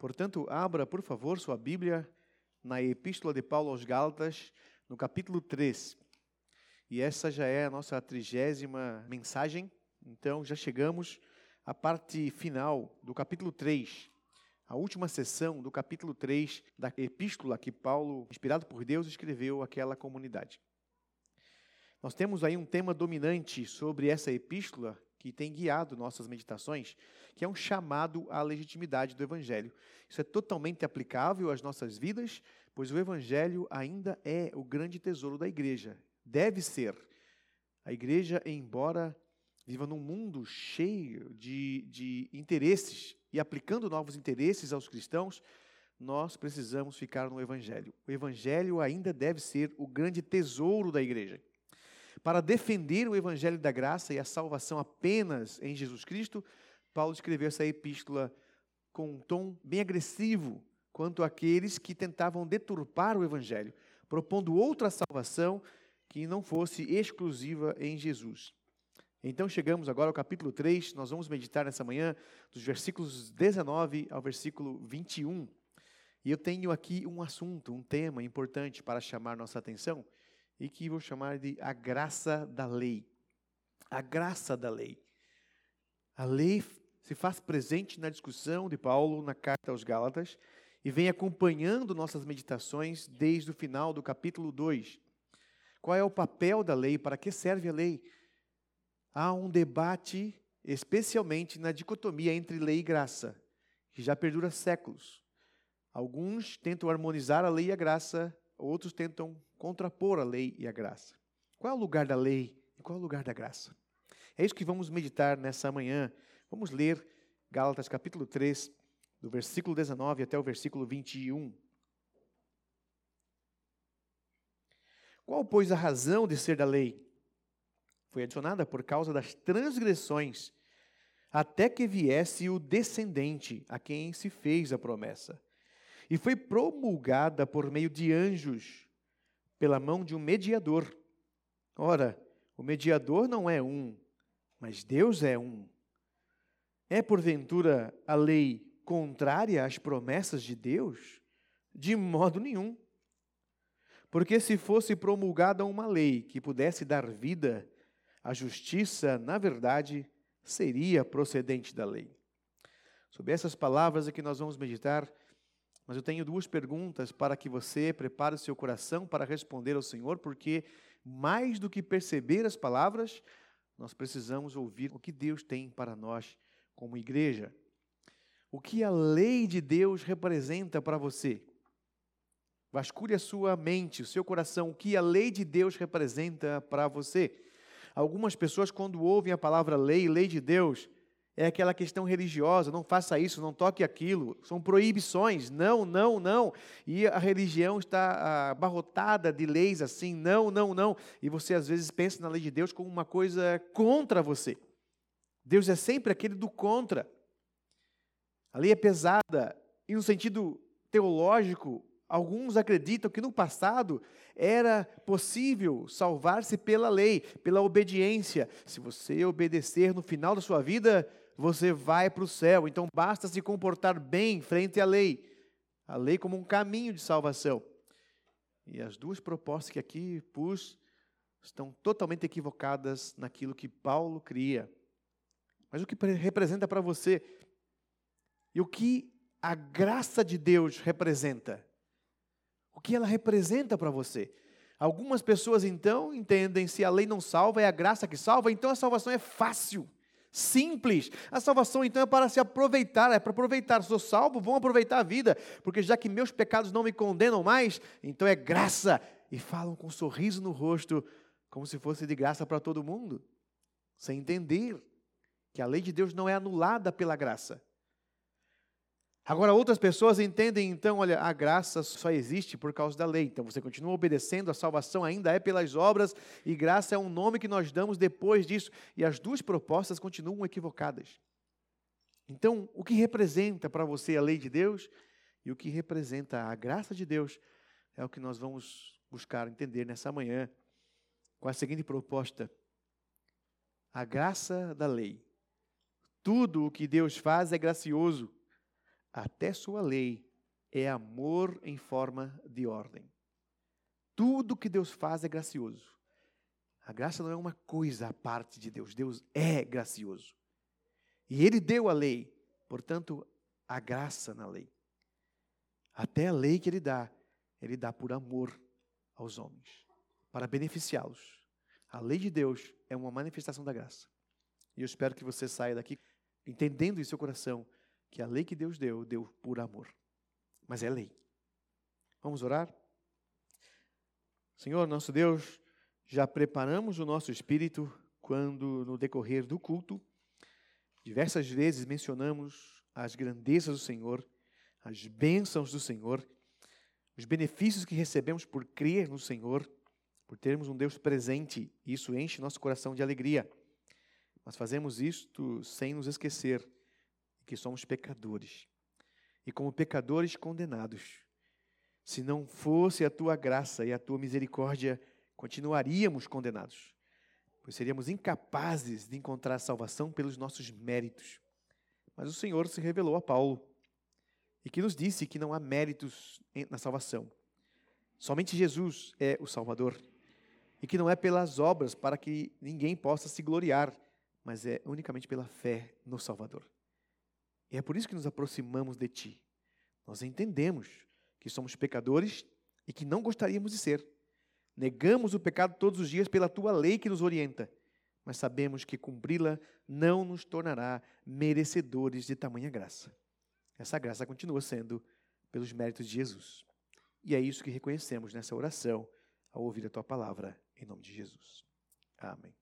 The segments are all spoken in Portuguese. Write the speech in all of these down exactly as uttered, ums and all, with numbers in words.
Portanto, abra, por favor, sua Bíblia na Epístola de Paulo aos Gálatas, no capítulo três. E essa já é a nossa trigésima mensagem, então já chegamos à parte final do capítulo três, a última sessão do capítulo três da Epístola que Paulo, inspirado por Deus, escreveu àquela comunidade. Nós temos aí um tema dominante sobre essa epístola que tem guiado nossas meditações, que é um chamado à legitimidade do Evangelho. Isso é totalmente aplicável às nossas vidas, pois o Evangelho ainda é o grande tesouro da igreja. Deve ser. A igreja, embora viva num mundo cheio de, de interesses e aplicando novos interesses aos cristãos, nós precisamos ficar no Evangelho. O Evangelho ainda deve ser o grande tesouro da igreja. Para defender o Evangelho da graça e a salvação apenas em Jesus Cristo, Paulo escreveu essa epístola com um tom bem agressivo quanto àqueles que tentavam deturpar o Evangelho, propondo outra salvação que não fosse exclusiva em Jesus. Então chegamos agora ao capítulo três, nós vamos meditar nessa manhã dos versículos dezenove ao versículo vinte e um. E eu tenho aqui um assunto, um tema importante para chamar nossa atenção, e que vou chamar de a graça da lei. A graça da lei. A lei se faz presente na discussão de Paulo na carta aos Gálatas e vem acompanhando nossas meditações desde o final do capítulo dois. Qual é o papel da lei? Para que serve a lei? Há um debate, especialmente na dicotomia entre lei e graça, que já perdura séculos. Alguns tentam harmonizar a lei e a graça, outros tentam contrapor a lei e a graça. Qual é o lugar da lei e qual é o lugar da graça? É isso que vamos meditar nessa manhã. Vamos ler Gálatas capítulo três, do versículo dezenove até o versículo vinte e um. Qual, pois, a razão de ser da lei? Foi adicionada por causa das transgressões, até que viesse o descendente, a quem se fez a promessa. E foi promulgada por meio de anjos, pela mão de um mediador. Ora, o mediador não é um, mas Deus é um. É, porventura, a lei contrária às promessas de Deus? De modo nenhum. Porque se fosse promulgada uma lei que pudesse dar vida, a justiça, na verdade, seria procedente da lei. Sobre essas palavras é que nós vamos meditar. Mas eu tenho duas perguntas para que você prepare o seu coração para responder ao Senhor, porque mais do que perceber as palavras, nós precisamos ouvir o que Deus tem para nós como igreja. O que a lei de Deus representa para você? Vasculhe a sua mente, o seu coração, o que a lei de Deus representa para você. Algumas pessoas, quando ouvem a palavra lei, lei de Deus, é aquela questão religiosa, não faça isso, não toque aquilo, são proibições, não, não, não. E a religião está abarrotada de leis assim, não, não, não. E você às vezes pensa na lei de Deus como uma coisa contra você. Deus é sempre aquele do contra. A lei é pesada, e no sentido teológico, alguns acreditam que no passado era possível salvar-se pela lei, pela obediência. Se você obedecer no final da sua vida, você vai para o céu. Então basta se comportar bem frente à lei. A lei como um caminho de salvação. E as duas propostas que aqui pus estão totalmente equivocadas naquilo que Paulo cria. Mas o que representa para você? E o que a graça de Deus representa? O que ela representa para você? Algumas pessoas então entendem se a lei não salva, é a graça que salva, então a salvação é fácil. Simples. A salvação, então, é para se aproveitar, é para aproveitar. Sou salvo, vão aproveitar a vida, porque já que meus pecados não me condenam mais, então é graça. E falam com um sorriso no rosto, como se fosse de graça para todo mundo, sem entender que a lei de Deus não é anulada pela graça. Agora, outras pessoas entendem, então, olha, a graça só existe por causa da lei. Então, você continua obedecendo, a salvação ainda é pelas obras, e graça é um nome que nós damos depois disso. E as duas propostas continuam equivocadas. Então, o que representa para você a lei de Deus e o que representa a graça de Deus é o que nós vamos buscar entender nessa manhã com a seguinte proposta. A graça da lei. Tudo o que Deus faz é gracioso. até sua lei é amor em forma de ordem. Tudo que Deus faz é gracioso. A graça não é uma coisa à parte de Deus. Deus é gracioso. E Ele deu a lei, portanto, a graça na lei. Até a lei que Ele dá, Ele dá por amor aos homens, para beneficiá-los. A lei de Deus é uma manifestação da graça. E eu espero que você saia daqui entendendo em seu coração que a lei que Deus deu, deu por amor. Mas é lei. Vamos orar? Senhor, nosso Deus, já preparamos o nosso espírito quando, no decorrer do culto, diversas vezes mencionamos as grandezas do Senhor, as bênçãos do Senhor, os benefícios que recebemos por crer no Senhor, por termos um Deus presente. Isso enche nosso coração de alegria. Mas fazemos isto sem nos esquecer que somos pecadores. E como pecadores condenados, se não fosse a Tua graça e a Tua misericórdia, continuaríamos condenados, pois seríamos incapazes de encontrar salvação pelos nossos méritos. Mas o Senhor se revelou a Paulo e que nos disse que não há méritos na salvação. Somente Jesus é o Salvador e que não é pelas obras para que ninguém possa se gloriar, mas é unicamente pela fé no Salvador. E é por isso que nos aproximamos de Ti. Nós entendemos que somos pecadores e que não gostaríamos de ser. Negamos o pecado todos os dias pela Tua lei que nos orienta, mas sabemos que cumpri-la não nos tornará merecedores de tamanha graça. Essa graça continua sendo pelos méritos de Jesus. E é isso que reconhecemos nessa oração ao ouvir a Tua palavra, em nome de Jesus. Amém.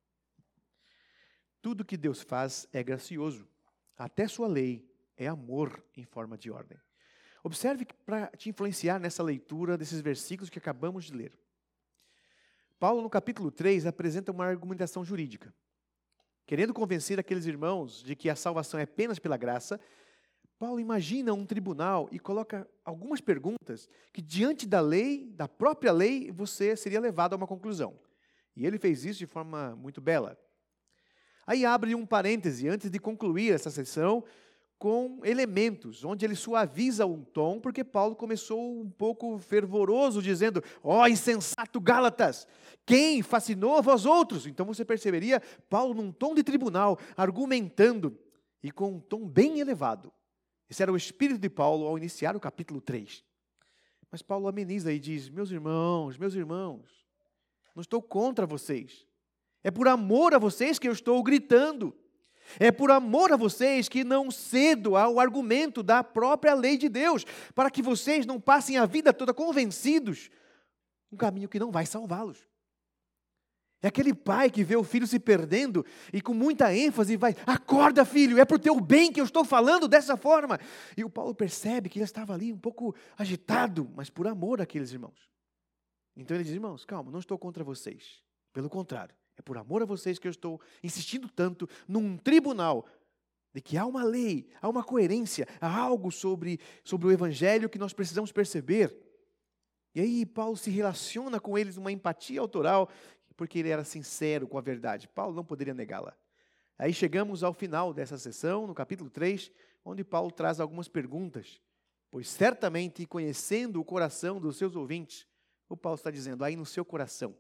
Tudo que Deus faz é gracioso. Até sua lei é amor em forma de ordem. Observe que para te influenciar nessa leitura desses versículos que acabamos de ler. Paulo, no capítulo três, apresenta uma argumentação jurídica. Querendo convencer aqueles irmãos de que a salvação é apenas pela graça, Paulo imagina um tribunal e coloca algumas perguntas que, diante da lei, da própria lei, você seria levado a uma conclusão. E ele fez isso de forma muito bela. Aí abre um parêntese antes de concluir essa sessão com elementos, onde ele suaviza um tom, porque Paulo começou um pouco fervoroso, dizendo: ó, insensato Gálatas, quem fascinou a vós outros? Então você perceberia Paulo num tom de tribunal, argumentando, e com um tom bem elevado. Esse era o espírito de Paulo ao iniciar o capítulo três. Mas Paulo ameniza e diz: meus irmãos, meus irmãos, não estou contra vocês. É por amor a vocês que eu estou gritando. É por amor a vocês que não cedo ao argumento da própria lei de Deus, para que vocês não passem a vida toda convencidos, um caminho que não vai salvá-los. É aquele pai que vê o filho se perdendo e com muita ênfase vai: acorda, filho, é para o teu bem que eu estou falando dessa forma. E o Paulo percebe que ele estava ali um pouco agitado, mas por amor àqueles irmãos. Então ele diz: irmãos, calma, não estou contra vocês. Pelo contrário, é por amor a vocês que eu estou insistindo tanto num tribunal de que há uma lei, há uma coerência, há algo sobre, sobre o Evangelho que nós precisamos perceber. E aí Paulo se relaciona com eles numa empatia autoral, porque ele era sincero com a verdade. Paulo não poderia negá-la. Aí chegamos ao final dessa sessão, no capítulo três, onde Paulo traz algumas perguntas, pois certamente, conhecendo o coração dos seus ouvintes, o Paulo está dizendo: aí no seu coração,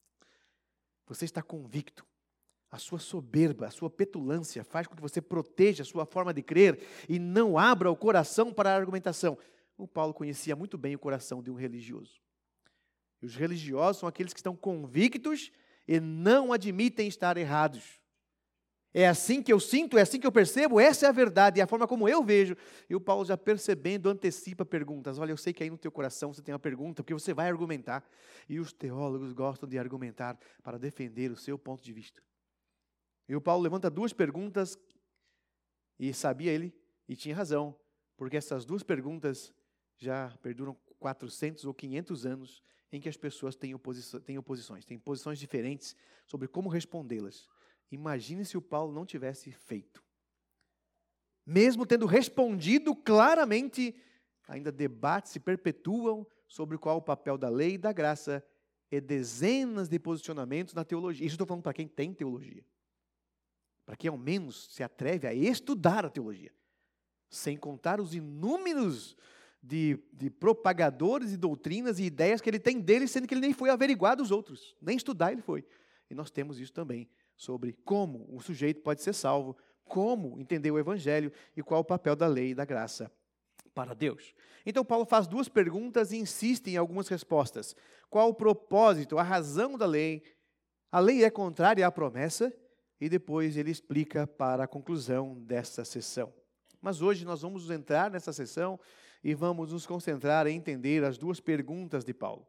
você está convicto, a sua soberba, a sua petulância faz com que você proteja a sua forma de crer e não abra o coração para a argumentação. O Paulo conhecia muito bem o coração de um religioso. E os religiosos são aqueles que estão convictos e não admitem estar errados. É assim que eu sinto, é assim que eu percebo, essa é a verdade, é a forma como eu vejo. E o Paulo, já percebendo, antecipa perguntas. Olha, eu sei que aí no teu coração você tem uma pergunta, porque você vai argumentar. E os teólogos gostam de argumentar para defender o seu ponto de vista. E o Paulo levanta duas perguntas, e sabia ele, e tinha razão, porque essas duas perguntas já perduram quatrocentos ou quinhentos anos em que as pessoas têm, oposição, têm oposições, têm posições diferentes sobre como respondê-las. Imagine se o Paulo não tivesse feito. Mesmo tendo respondido claramente, ainda debates se perpetuam sobre qual o papel da lei e da graça, e dezenas de posicionamentos na teologia. Isso eu estou falando para quem tem teologia. Para quem ao menos se atreve a estudar a teologia. sem contar os inúmeros de, de propagadores e doutrinas e ideias que ele tem dele, sendo que ele nem foi averiguar dos outros, nem estudar ele foi. E nós temos isso também, sobre como o sujeito pode ser salvo, como entender o Evangelho e qual o papel da lei e da graça para Deus. Então Paulo faz duas perguntas e insiste em algumas respostas. Qual o propósito, a razão da lei? A lei é contrária à promessa? E depois ele explica para a conclusão dessa sessão. Mas hoje nós vamos entrar nessa sessão e vamos nos concentrar em entender as duas perguntas de Paulo.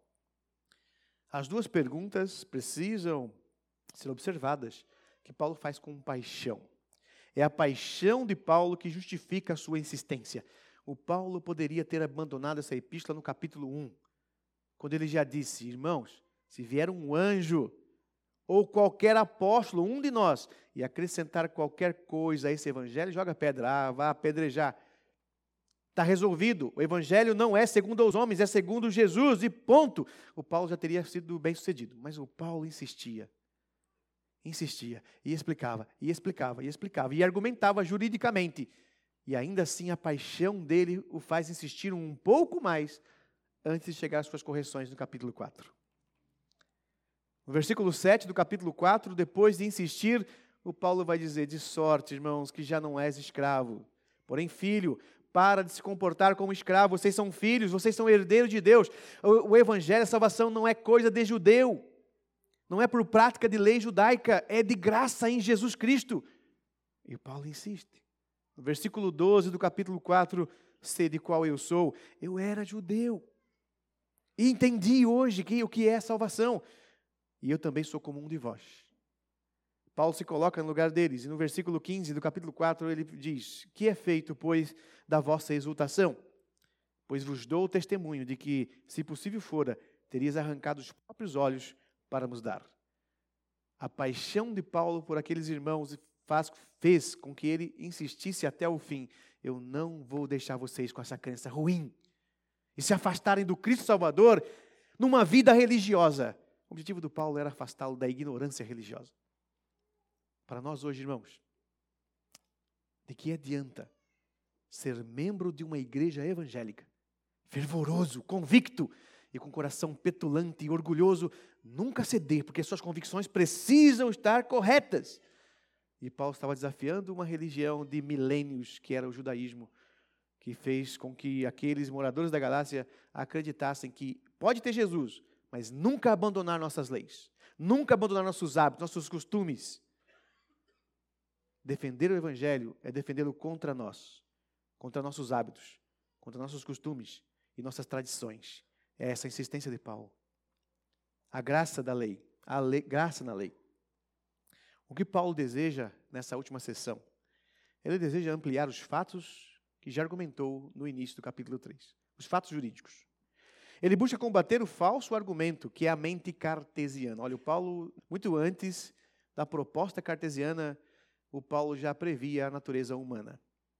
As duas perguntas precisam ser observadas, que Paulo faz com paixão. É a paixão de Paulo que justifica a sua insistência. O Paulo poderia ter abandonado essa epístola no capítulo um, quando ele já disse, irmãos, se vier um anjo ou qualquer apóstolo, um de nós, e acrescentar qualquer coisa a esse evangelho, joga pedra, ah, vá apedrejar. Está resolvido, o evangelho não é segundo os homens, é segundo Jesus, e ponto. O Paulo já teria sido bem sucedido, mas o Paulo insistia. Insistia, e explicava, e explicava, e explicava, e argumentava juridicamente. E ainda assim a paixão dele o faz insistir um pouco mais antes de chegar às suas correções no capítulo quatro. No versículo sete do capítulo quatro, depois de insistir, o Paulo vai dizer, de sorte, irmãos, que já não és escravo, porém filho, para de se comportar como escravo, vocês são filhos, vocês são herdeiros de Deus. O, o evangelho, a salvação não é coisa de judeu, não é por prática de lei judaica, é de graça em Jesus Cristo. E o Paulo insiste. No versículo doze do capítulo quatro, sei de qual eu sou, eu era judeu, e entendi hoje que, o que é salvação, e eu também sou como um de vós. Paulo se coloca no lugar deles, e no versículo quinze do capítulo quatro ele diz, que é feito, pois, da vossa exultação? Pois vos dou o testemunho de que, se possível fora, terias arrancado os próprios olhos para nos dar. A paixão de Paulo por aqueles irmãos faz, fez com que ele insistisse até o fim. Eu não vou deixar vocês com essa crença ruim e se afastarem do Cristo Salvador numa vida religiosa. O objetivo do Paulo era afastá-lo da ignorância religiosa. Para nós hoje, irmãos, de que adianta ser membro de uma igreja evangélica, fervoroso, convicto e com coração petulante e orgulhoso, nunca ceder, porque suas convicções precisam estar corretas. E Paulo estava desafiando uma religião de milênios, que era o judaísmo, que fez com que aqueles moradores da Galácia acreditassem que pode ter Jesus, mas nunca abandonar nossas leis, nunca abandonar nossos hábitos, nossos costumes. Defender o evangelho é defendê-lo contra nós, contra nossos hábitos, contra nossos costumes e nossas tradições. É essa a insistência de Paulo. A graça da lei, a lei, graça na lei. O que Paulo deseja nessa última sessão? Ele deseja ampliar os fatos que já argumentou no início do capítulo três. Os fatos jurídicos. Ele busca combater o falso argumento, que é a mente cartesiana. Olha, o Paulo, muito antes da proposta cartesiana, o Paulo já previa a natureza humana.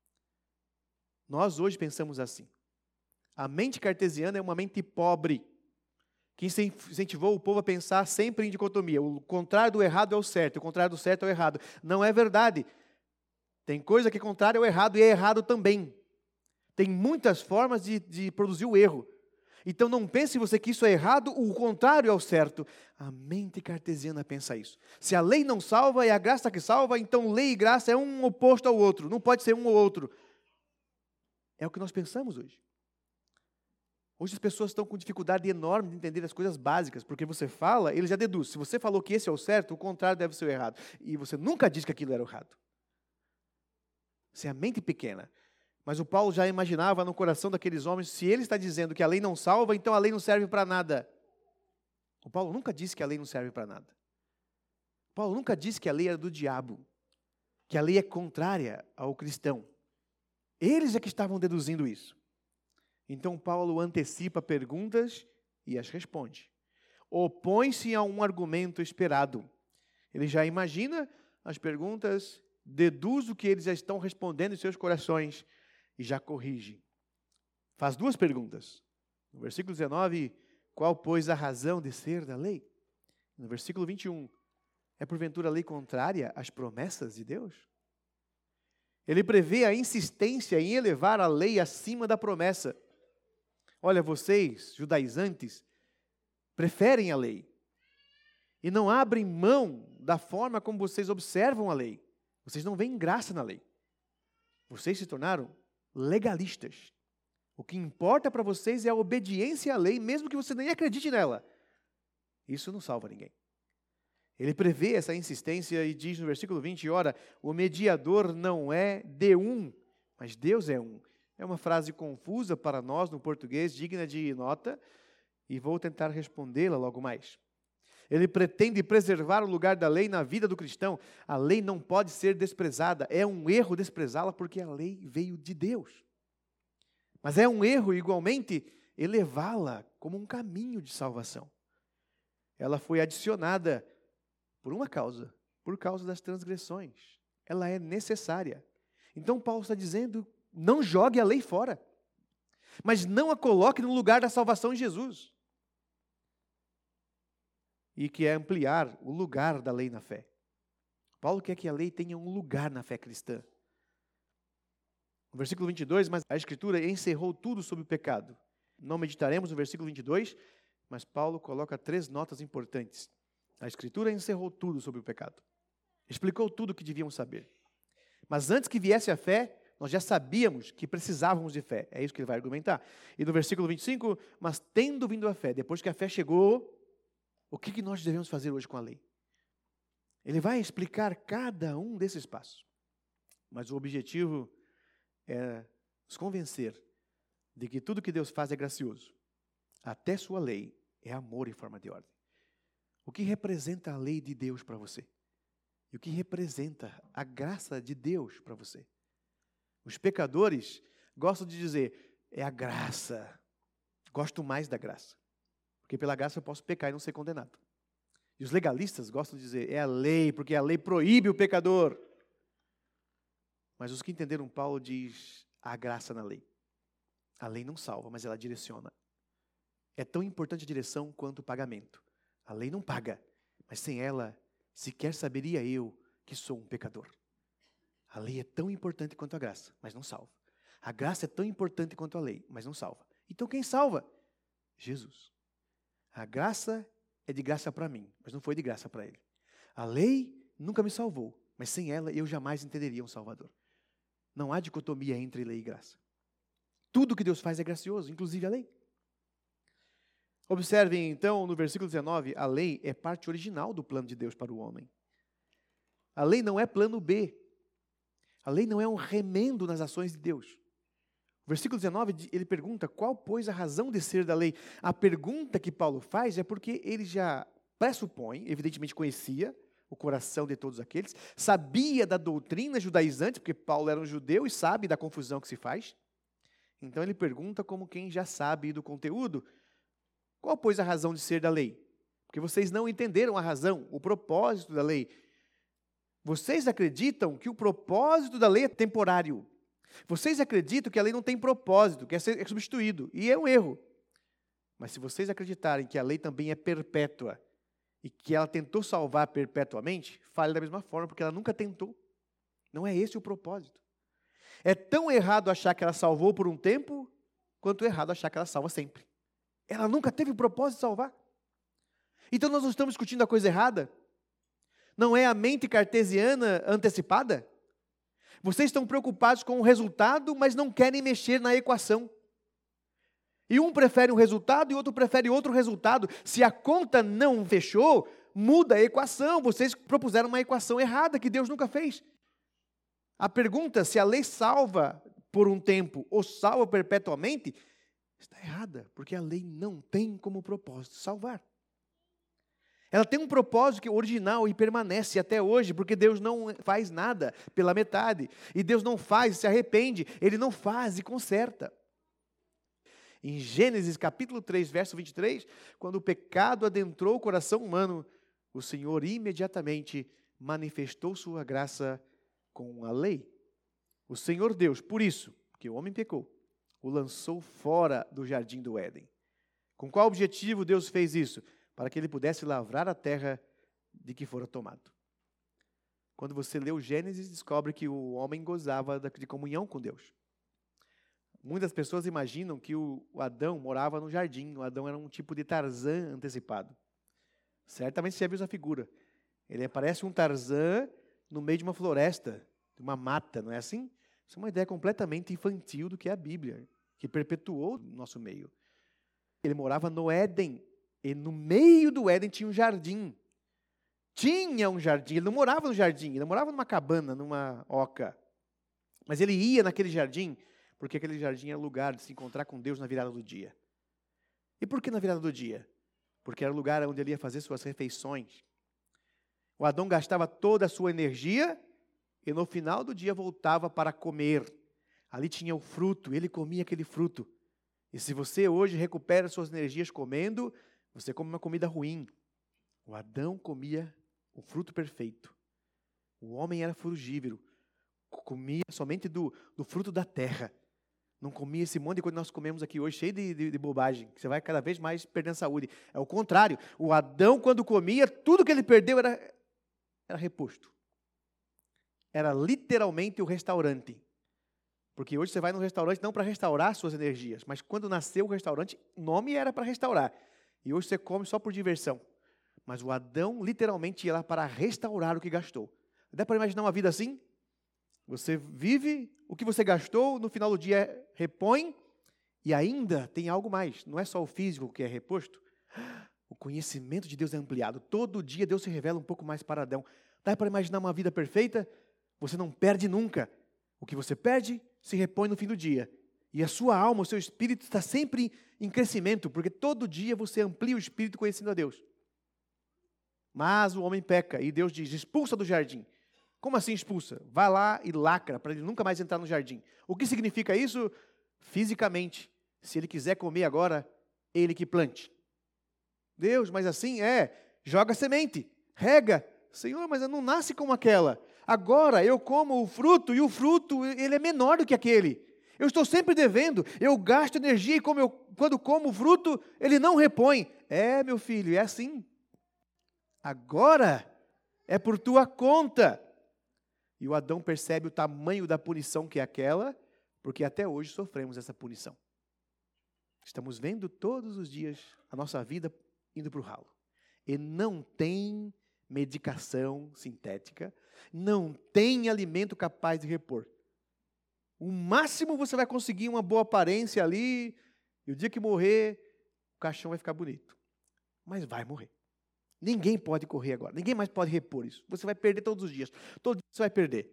Nós hoje pensamos assim. A mente cartesiana é uma mente pobre, que incentivou o povo a pensar sempre em dicotomia. O contrário do errado é o certo, o contrário do certo é o errado. Não é verdade. Tem coisa que é contrária ao errado e é errado também. Tem muitas formas de, de produzir o erro. Então não pense você que isso é errado, o contrário é o certo. A mente cartesiana pensa isso. Se a lei não salva, é a graça que salva, então lei e graça é um oposto ao outro. Não pode ser um ou outro. É o que nós pensamos hoje. Hoje as pessoas estão com dificuldade enorme de entender as coisas básicas, porque você fala, ele já deduz. Se você falou que esse é o certo, o contrário deve ser o errado. E você nunca diz que aquilo era o errado. Isso é a mente pequena. Mas o Paulo já imaginava no coração daqueles homens, se ele está dizendo que a lei não salva, então a lei não serve para nada. O Paulo nunca disse que a lei não serve para nada. O Paulo nunca disse que a lei era do diabo, que a lei é contrária ao cristão. Eles é que estavam deduzindo isso. Então Paulo antecipa perguntas e as responde. Opõe-se a um argumento esperado. Ele já imagina as perguntas, deduz o que eles já estão respondendo em seus corações e já corrige. Faz duas perguntas. No versículo dezenove, qual, pois, a razão de ser da lei? No versículo vinte e um, é porventura a lei contrária às promessas de Deus? Ele prevê a insistência em elevar a lei acima da promessa. Olha, vocês, judaizantes, preferem a lei e não abrem mão da forma como vocês observam a lei. Vocês não veem graça na lei. Vocês se tornaram legalistas. O que importa para vocês é a obediência à lei, mesmo que você nem acredite nela. Isso não salva ninguém. Ele prevê essa insistência e diz no versículo vinte, ora, o mediador não é de um, mas Deus é um. É uma frase confusa para nós no português, digna de nota, e vou tentar respondê-la logo mais. Ele pretende preservar o lugar da lei na vida do cristão. A lei não pode ser desprezada. É um erro desprezá-la porque a lei veio de Deus. Mas é um erro, igualmente, elevá-la como um caminho de salvação. Ela foi adicionada por uma causa, por causa das transgressões. Ela é necessária. Então Paulo está dizendo, não jogue a lei fora, mas não a coloque no lugar da salvação em Jesus. E que é ampliar o lugar da lei na fé. Paulo quer que a lei tenha um lugar na fé cristã. No versículo vinte e dois, mas a Escritura encerrou tudo sobre o pecado. Não meditaremos no versículo vinte e dois, mas Paulo coloca três notas importantes. A Escritura encerrou tudo sobre o pecado. Explicou tudo o que devíamos saber. Mas antes que viesse a fé, nós já sabíamos que precisávamos de fé. É isso que ele vai argumentar. E no versículo vinte e cinco, mas tendo vindo a fé, depois que a fé chegou, o que nós devemos fazer hoje com a lei? Ele vai explicar cada um desses passos. Mas o objetivo é nos convencer de que tudo que Deus faz é gracioso. Até sua lei é amor em forma de ordem. O que representa a lei de Deus para você? E o que representa a graça de Deus para você? Os pecadores gostam de dizer, é a graça. Gosto mais da graça. Porque pela graça eu posso pecar e não ser condenado. E os legalistas gostam de dizer, é a lei, porque a lei proíbe o pecador. Mas os que entenderam Paulo diz, há graça na lei. A lei não salva, mas ela direciona. É tão importante a direção quanto o pagamento. A lei não paga, mas sem ela, sequer saberia eu que sou um pecador. A lei é tão importante quanto a graça, mas não salva. A graça é tão importante quanto a lei, mas não salva. Então quem salva? Jesus. A graça é de graça para mim, mas não foi de graça para ele. A lei nunca me salvou, mas sem ela eu jamais entenderia um Salvador. Não há dicotomia entre lei e graça. Tudo que Deus faz é gracioso, inclusive a lei. Observem então no versículo dezenove, a lei é parte original do plano de Deus para o homem. A lei não é plano B. A lei não é um remendo nas ações de Deus. O versículo dezenove, ele pergunta, qual, pois, a razão de ser da lei? A pergunta que Paulo faz é porque ele já pressupõe, evidentemente conhecia o coração de todos aqueles, sabia da doutrina judaizante, porque Paulo era um judeu e sabe da confusão que se faz. Então ele pergunta como quem já sabe do conteúdo, qual, pois, a razão de ser da lei? Porque vocês não entenderam a razão, o propósito da lei. Vocês acreditam que o propósito da lei é temporário. Vocês acreditam que a lei não tem propósito, que é ser substituído. E é um erro. Mas se vocês acreditarem que a lei também é perpétua e que ela tentou salvar perpetuamente, fale da mesma forma, porque ela nunca tentou. Não é esse o propósito. É tão errado achar que ela salvou por um tempo, quanto errado achar que ela salva sempre. Ela nunca teve o propósito de salvar. Então nós não estamos discutindo a coisa errada? Não é a mente cartesiana antecipada? Vocês estão preocupados com o resultado, mas não querem mexer na equação. E um prefere um resultado e outro prefere outro resultado. Se a conta não fechou, muda a equação. Vocês propuseram uma equação errada que Deus nunca fez. A pergunta se a lei salva por um tempo ou salva perpetuamente, está errada, porque a lei não tem como propósito salvar. Ela tem um propósito original e permanece até hoje, porque Deus não faz nada pela metade. E Deus não faz e se arrepende, Ele não faz e conserta. Em Gênesis capítulo três, verso vinte e três, quando o pecado adentrou o coração humano, o Senhor imediatamente manifestou sua graça com a lei. O Senhor Deus, por isso, que o homem pecou, o lançou fora do jardim do Éden. Com qual objetivo Deus fez isso? Para que ele pudesse lavrar a terra de que fora tomado. Quando você lê o Gênesis, descobre que o homem gozava de comunhão com Deus. Muitas pessoas imaginam que o Adão morava no jardim. O Adão era um tipo de Tarzan antecipado. Certamente você já viu essa figura. Ele parece um Tarzan no meio de uma floresta, de uma mata, não é assim? Isso é uma ideia completamente infantil do que é a Bíblia, que perpetuou no nosso meio. Ele morava no Éden, e no meio do Éden tinha um jardim. Tinha um jardim, ele não morava no jardim, ele morava numa cabana, numa oca. Mas ele ia naquele jardim, porque aquele jardim era lugar de se encontrar com Deus na virada do dia. E por que na virada do dia? Porque era o lugar onde ele ia fazer suas refeições. O Adão gastava toda a sua energia e no final do dia voltava para comer. Ali tinha o fruto, ele comia aquele fruto. E se você hoje recupera suas energias comendo, você come uma comida ruim. O Adão comia o fruto perfeito. O homem era frugívoro, comia somente do, do fruto da terra. Não comia esse monte de coisa que nós comemos aqui hoje, cheio de, de, de bobagem, que você vai cada vez mais perdendo saúde. É o contrário. O Adão, quando comia, tudo que ele perdeu era, era reposto. Era literalmente o restaurante. Porque hoje você vai no restaurante não para restaurar suas energias, mas quando nasceu o restaurante, o nome era para restaurar. E hoje você come só por diversão. Mas o Adão literalmente ia lá para restaurar o que gastou. Dá para imaginar uma vida assim? Você vive o que você gastou, no final do dia repõe, e ainda tem algo mais. Não é só o físico que é reposto. O conhecimento de Deus é ampliado. Todo dia Deus se revela um pouco mais para Adão. Dá para imaginar uma vida perfeita? Você não perde nunca. O que você perde, se repõe no fim do dia. E a sua alma, o seu espírito está sempre em crescimento, porque todo dia você amplia o espírito conhecendo a Deus. Mas o homem peca, e Deus diz, expulsa do jardim. Como assim expulsa? Vai lá e lacra, para ele nunca mais entrar no jardim. O que significa isso? Fisicamente. Se ele quiser comer agora, ele que plante. Deus, mas assim é, joga semente, rega. Senhor, mas não nasce como aquela. Agora eu como o fruto, e o fruto ele é menor do que aquele. Eu estou sempre devendo, eu gasto energia, e como eu, quando como o fruto, ele não repõe. É, meu filho, é assim. Agora é por tua conta. E o Adão percebe o tamanho da punição que é aquela, porque até hoje sofremos essa punição. Estamos vendo todos os dias a nossa vida indo para o ralo. E não tem medicação sintética, não tem alimento capaz de repor. O máximo você vai conseguir uma boa aparência ali, e o dia que morrer, o caixão vai ficar bonito. Mas vai morrer. Ninguém pode correr agora, ninguém mais pode repor isso. Você vai perder todos os dias, todo dia você vai perder.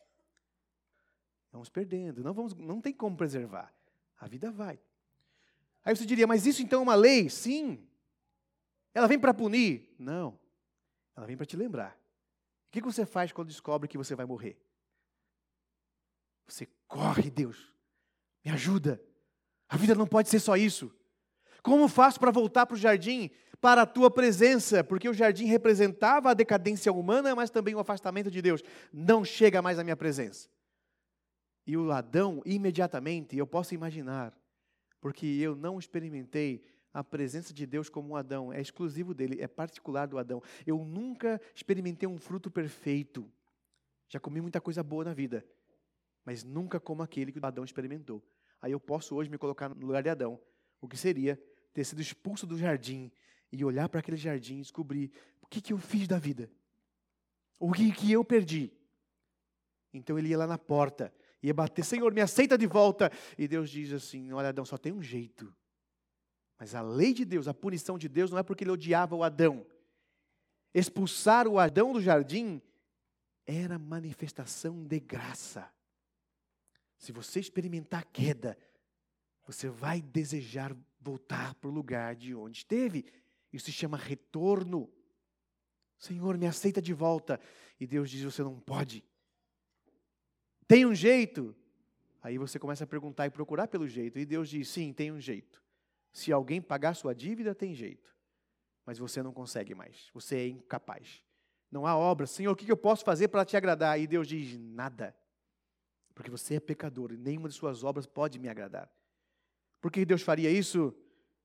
Vamos perdendo, não, vamos, não tem como preservar. A vida vai. Aí você diria, mas isso então é uma lei? Sim. Ela vem para punir? Não. Ela vem para te lembrar. O que você faz quando descobre que você vai morrer? Você corre, Deus, me ajuda. A vida não pode ser só isso. Como faço para voltar para o jardim, para a tua presença? Porque o jardim representava a decadência humana, mas também o afastamento de Deus. Não chega mais à minha presença. E o Adão, imediatamente, eu posso imaginar, porque eu não experimentei a presença de Deus como um Adão, é exclusivo dele, é particular do Adão. Eu nunca experimentei um fruto perfeito. Já comi muita coisa boa na vida, mas nunca como aquele que o Adão experimentou. Aí eu posso hoje me colocar no lugar de Adão. O que seria ter sido expulso do jardim e olhar para aquele jardim e descobrir o que, que eu fiz da vida. O que, que eu perdi. Então ele ia lá na porta, ia bater, Senhor, me aceita de volta. E Deus diz assim, olha Adão, só tem um jeito. Mas a lei de Deus, a punição de Deus não é porque ele odiava o Adão. Expulsar o Adão do jardim era manifestação de graça. Se você experimentar a queda, você vai desejar voltar para o lugar de onde esteve. Isso se chama retorno. Senhor, me aceita de volta. E Deus diz, você não pode. Tem um jeito? Aí você começa a perguntar e procurar pelo jeito. E Deus diz, sim, tem um jeito. Se alguém pagar sua dívida, tem jeito. Mas você não consegue mais. Você é incapaz. Não há obra. Senhor, o que eu posso fazer para te agradar? E Deus diz, nada. Porque você é pecador e nenhuma de suas obras pode me agradar. Por que Deus faria isso?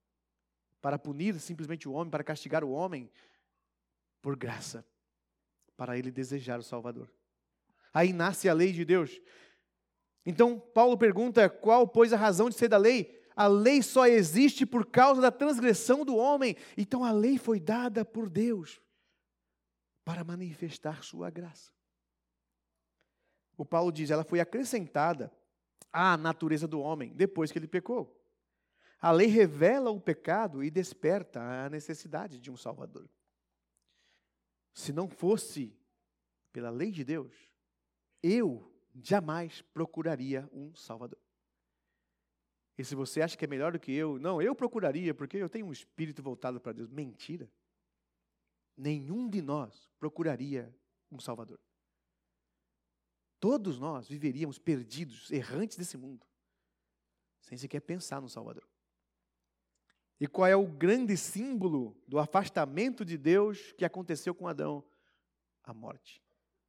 Para punir simplesmente o homem, para castigar o homem? Por graça. para ele desejar o Salvador. Aí nasce a lei de Deus. Então, Paulo pergunta, qual, pois, a razão de ser da lei? A lei só existe por causa da transgressão do homem. Então, a lei foi dada por Deus para manifestar sua graça. O Paulo diz, ela foi acrescentada à natureza do homem depois que ele pecou. A lei revela o pecado e desperta a necessidade de um Salvador. Se não fosse pela lei de Deus, eu jamais procuraria um Salvador. E se você acha que é melhor do que eu, não, eu procuraria, porque eu tenho um espírito voltado para Deus. Mentira. Nenhum de nós procuraria um Salvador. Todos nós viveríamos perdidos, errantes desse mundo, sem sequer pensar no Salvador. E qual é o grande símbolo do afastamento de Deus que aconteceu com Adão? A morte.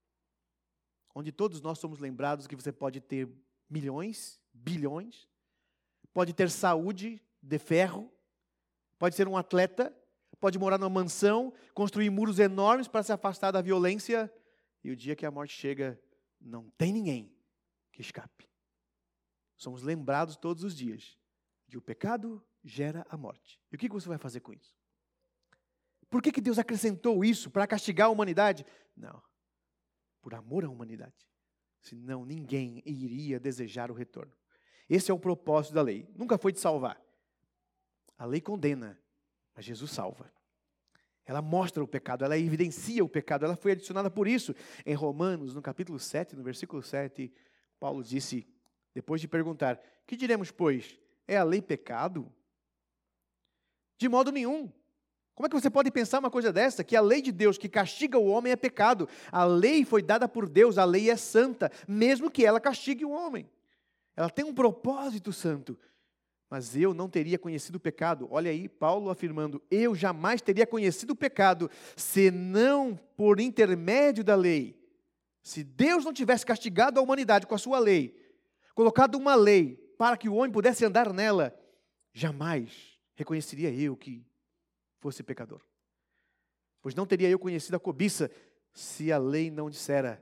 Onde todos nós somos lembrados que você pode ter milhões, bilhões, pode ter saúde de ferro, pode ser um atleta, pode morar numa mansão, construir muros enormes para se afastar da violência, e o dia que a morte chega, não tem ninguém que escape. Somos lembrados todos os dias de o pecado gera a morte. E o que você vai fazer com isso? Por que que Deus acrescentou isso? Para castigar a humanidade? Não. Por amor à humanidade. Senão ninguém iria desejar o retorno. Esse é o propósito da lei. Nunca foi de salvar. A lei condena, mas Jesus salva. Ela mostra o pecado, ela evidencia o pecado, ela foi adicionada por isso. Em Romanos, no capítulo sete, no versículo sete, Paulo disse, depois de perguntar, que diremos, pois? É a lei pecado? De modo nenhum. Como é que você pode pensar uma coisa dessa? Que a lei de Deus que castiga o homem é pecado. A lei foi dada por Deus, a lei é santa, mesmo que ela castigue o homem. Ela tem um propósito santo. Mas eu não teria conhecido o pecado. Olha aí, Paulo afirmando, eu jamais teria conhecido o pecado, senão por intermédio da lei. Se Deus não tivesse castigado a humanidade com a sua lei, colocado uma lei para que o homem pudesse andar nela, jamais reconheceria eu que fosse pecador. Pois não teria eu conhecido a cobiça se a lei não dissera.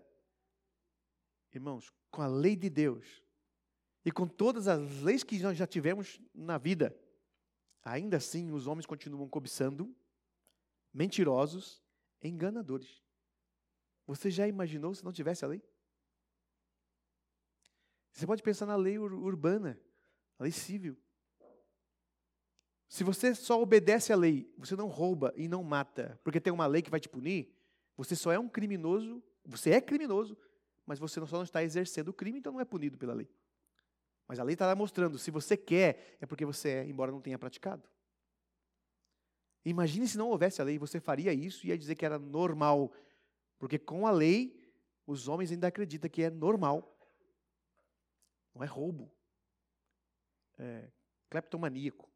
Irmãos, com a lei de Deus e com todas as leis que nós já tivemos na vida, ainda assim os homens continuam cobiçando, mentirosos, enganadores. Você já imaginou se não tivesse a lei? Você pode pensar na lei ur- urbana, a lei civil. Se você só obedece à lei, você não rouba e não mata, porque tem uma lei que vai te punir, você só é um criminoso, você é criminoso, mas você só não está exercendo o crime, então não é punido pela lei. Mas a lei está lá mostrando, se você quer, é porque você é, embora não tenha praticado. Imagine se não houvesse a lei, você faria isso e ia dizer que era normal, porque com a lei, os homens ainda acreditam que é normal. Não é roubo, é cleptomaníaco.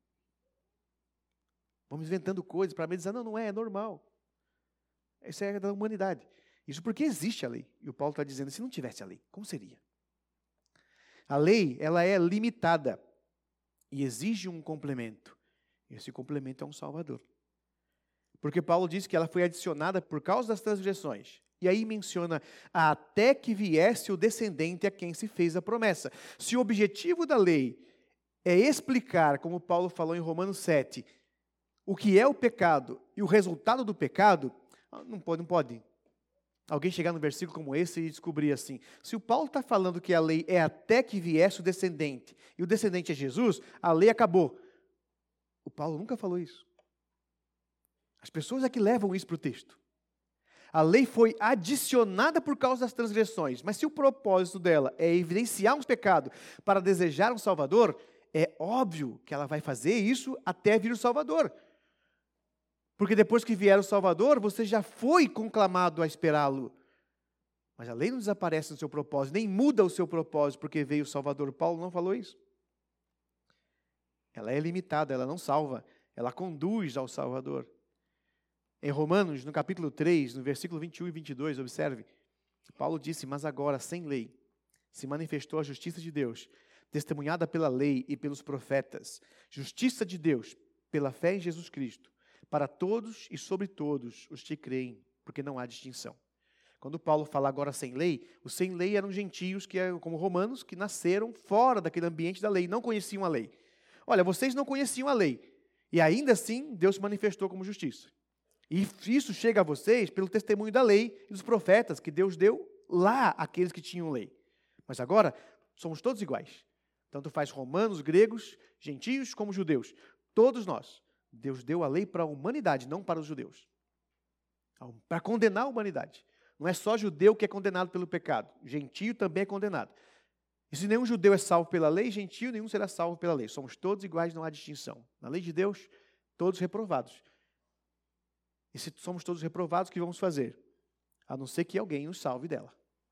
Vamos inventando coisas para me dizer, não, não é, é normal. Isso é da humanidade. Isso porque existe a lei. E o Paulo está dizendo, se não tivesse a lei, como seria? A lei, ela é limitada e exige um complemento. Esse complemento é um Salvador. Porque Paulo diz que ela foi adicionada por causa das transgressões. E aí menciona, até que viesse o descendente a quem se fez a promessa. Se o objetivo da lei é explicar, como Paulo falou em Romanos sete, o que é o pecado e o resultado do pecado, não pode, não pode alguém chegar num versículo como esse e descobrir assim, se o Paulo está falando que a lei é até que viesse o descendente, e o descendente é Jesus, a lei acabou. O Paulo nunca falou isso. As pessoas é que levam isso para o texto. A lei foi adicionada por causa das transgressões, mas se o propósito dela é evidenciar um pecado para desejar um Salvador, é óbvio que ela vai fazer isso até vir o Salvador. Porque depois que vier o Salvador, você já foi conclamado a esperá-lo. Mas a lei não desaparece no seu propósito, nem muda o seu propósito porque veio o Salvador. Paulo não falou isso. Ela é limitada, ela não salva, ela conduz ao Salvador. Em Romanos, no capítulo três, no versículo vinte e um e vinte e dois, observe, Paulo disse, mas agora, sem lei, se manifestou a justiça de Deus, testemunhada pela lei e pelos profetas, justiça de Deus, pela fé em Jesus Cristo, para todos e sobre todos os que creem, porque não há distinção. Quando Paulo fala agora sem lei, os sem lei eram gentios, que como romanos, que nasceram fora daquele ambiente da lei, não conheciam a lei. Olha, vocês não conheciam a lei, e ainda assim Deus se manifestou como justiça. E isso chega a vocês pelo testemunho da lei e dos profetas, que Deus deu lá àqueles que tinham lei. Mas agora, somos todos iguais. Tanto faz romanos, gregos, gentios como judeus. Todos nós. Deus deu a lei para a humanidade, não para os judeus. Para condenar a humanidade. Não é só judeu que é condenado pelo pecado. Gentio também é condenado. E se nenhum judeu é salvo pela lei, gentio nenhum será salvo pela lei. Somos todos iguais, não há distinção. Na lei de Deus, todos reprovados. E se somos todos reprovados, o que vamos fazer? A não ser que alguém nos salve dela.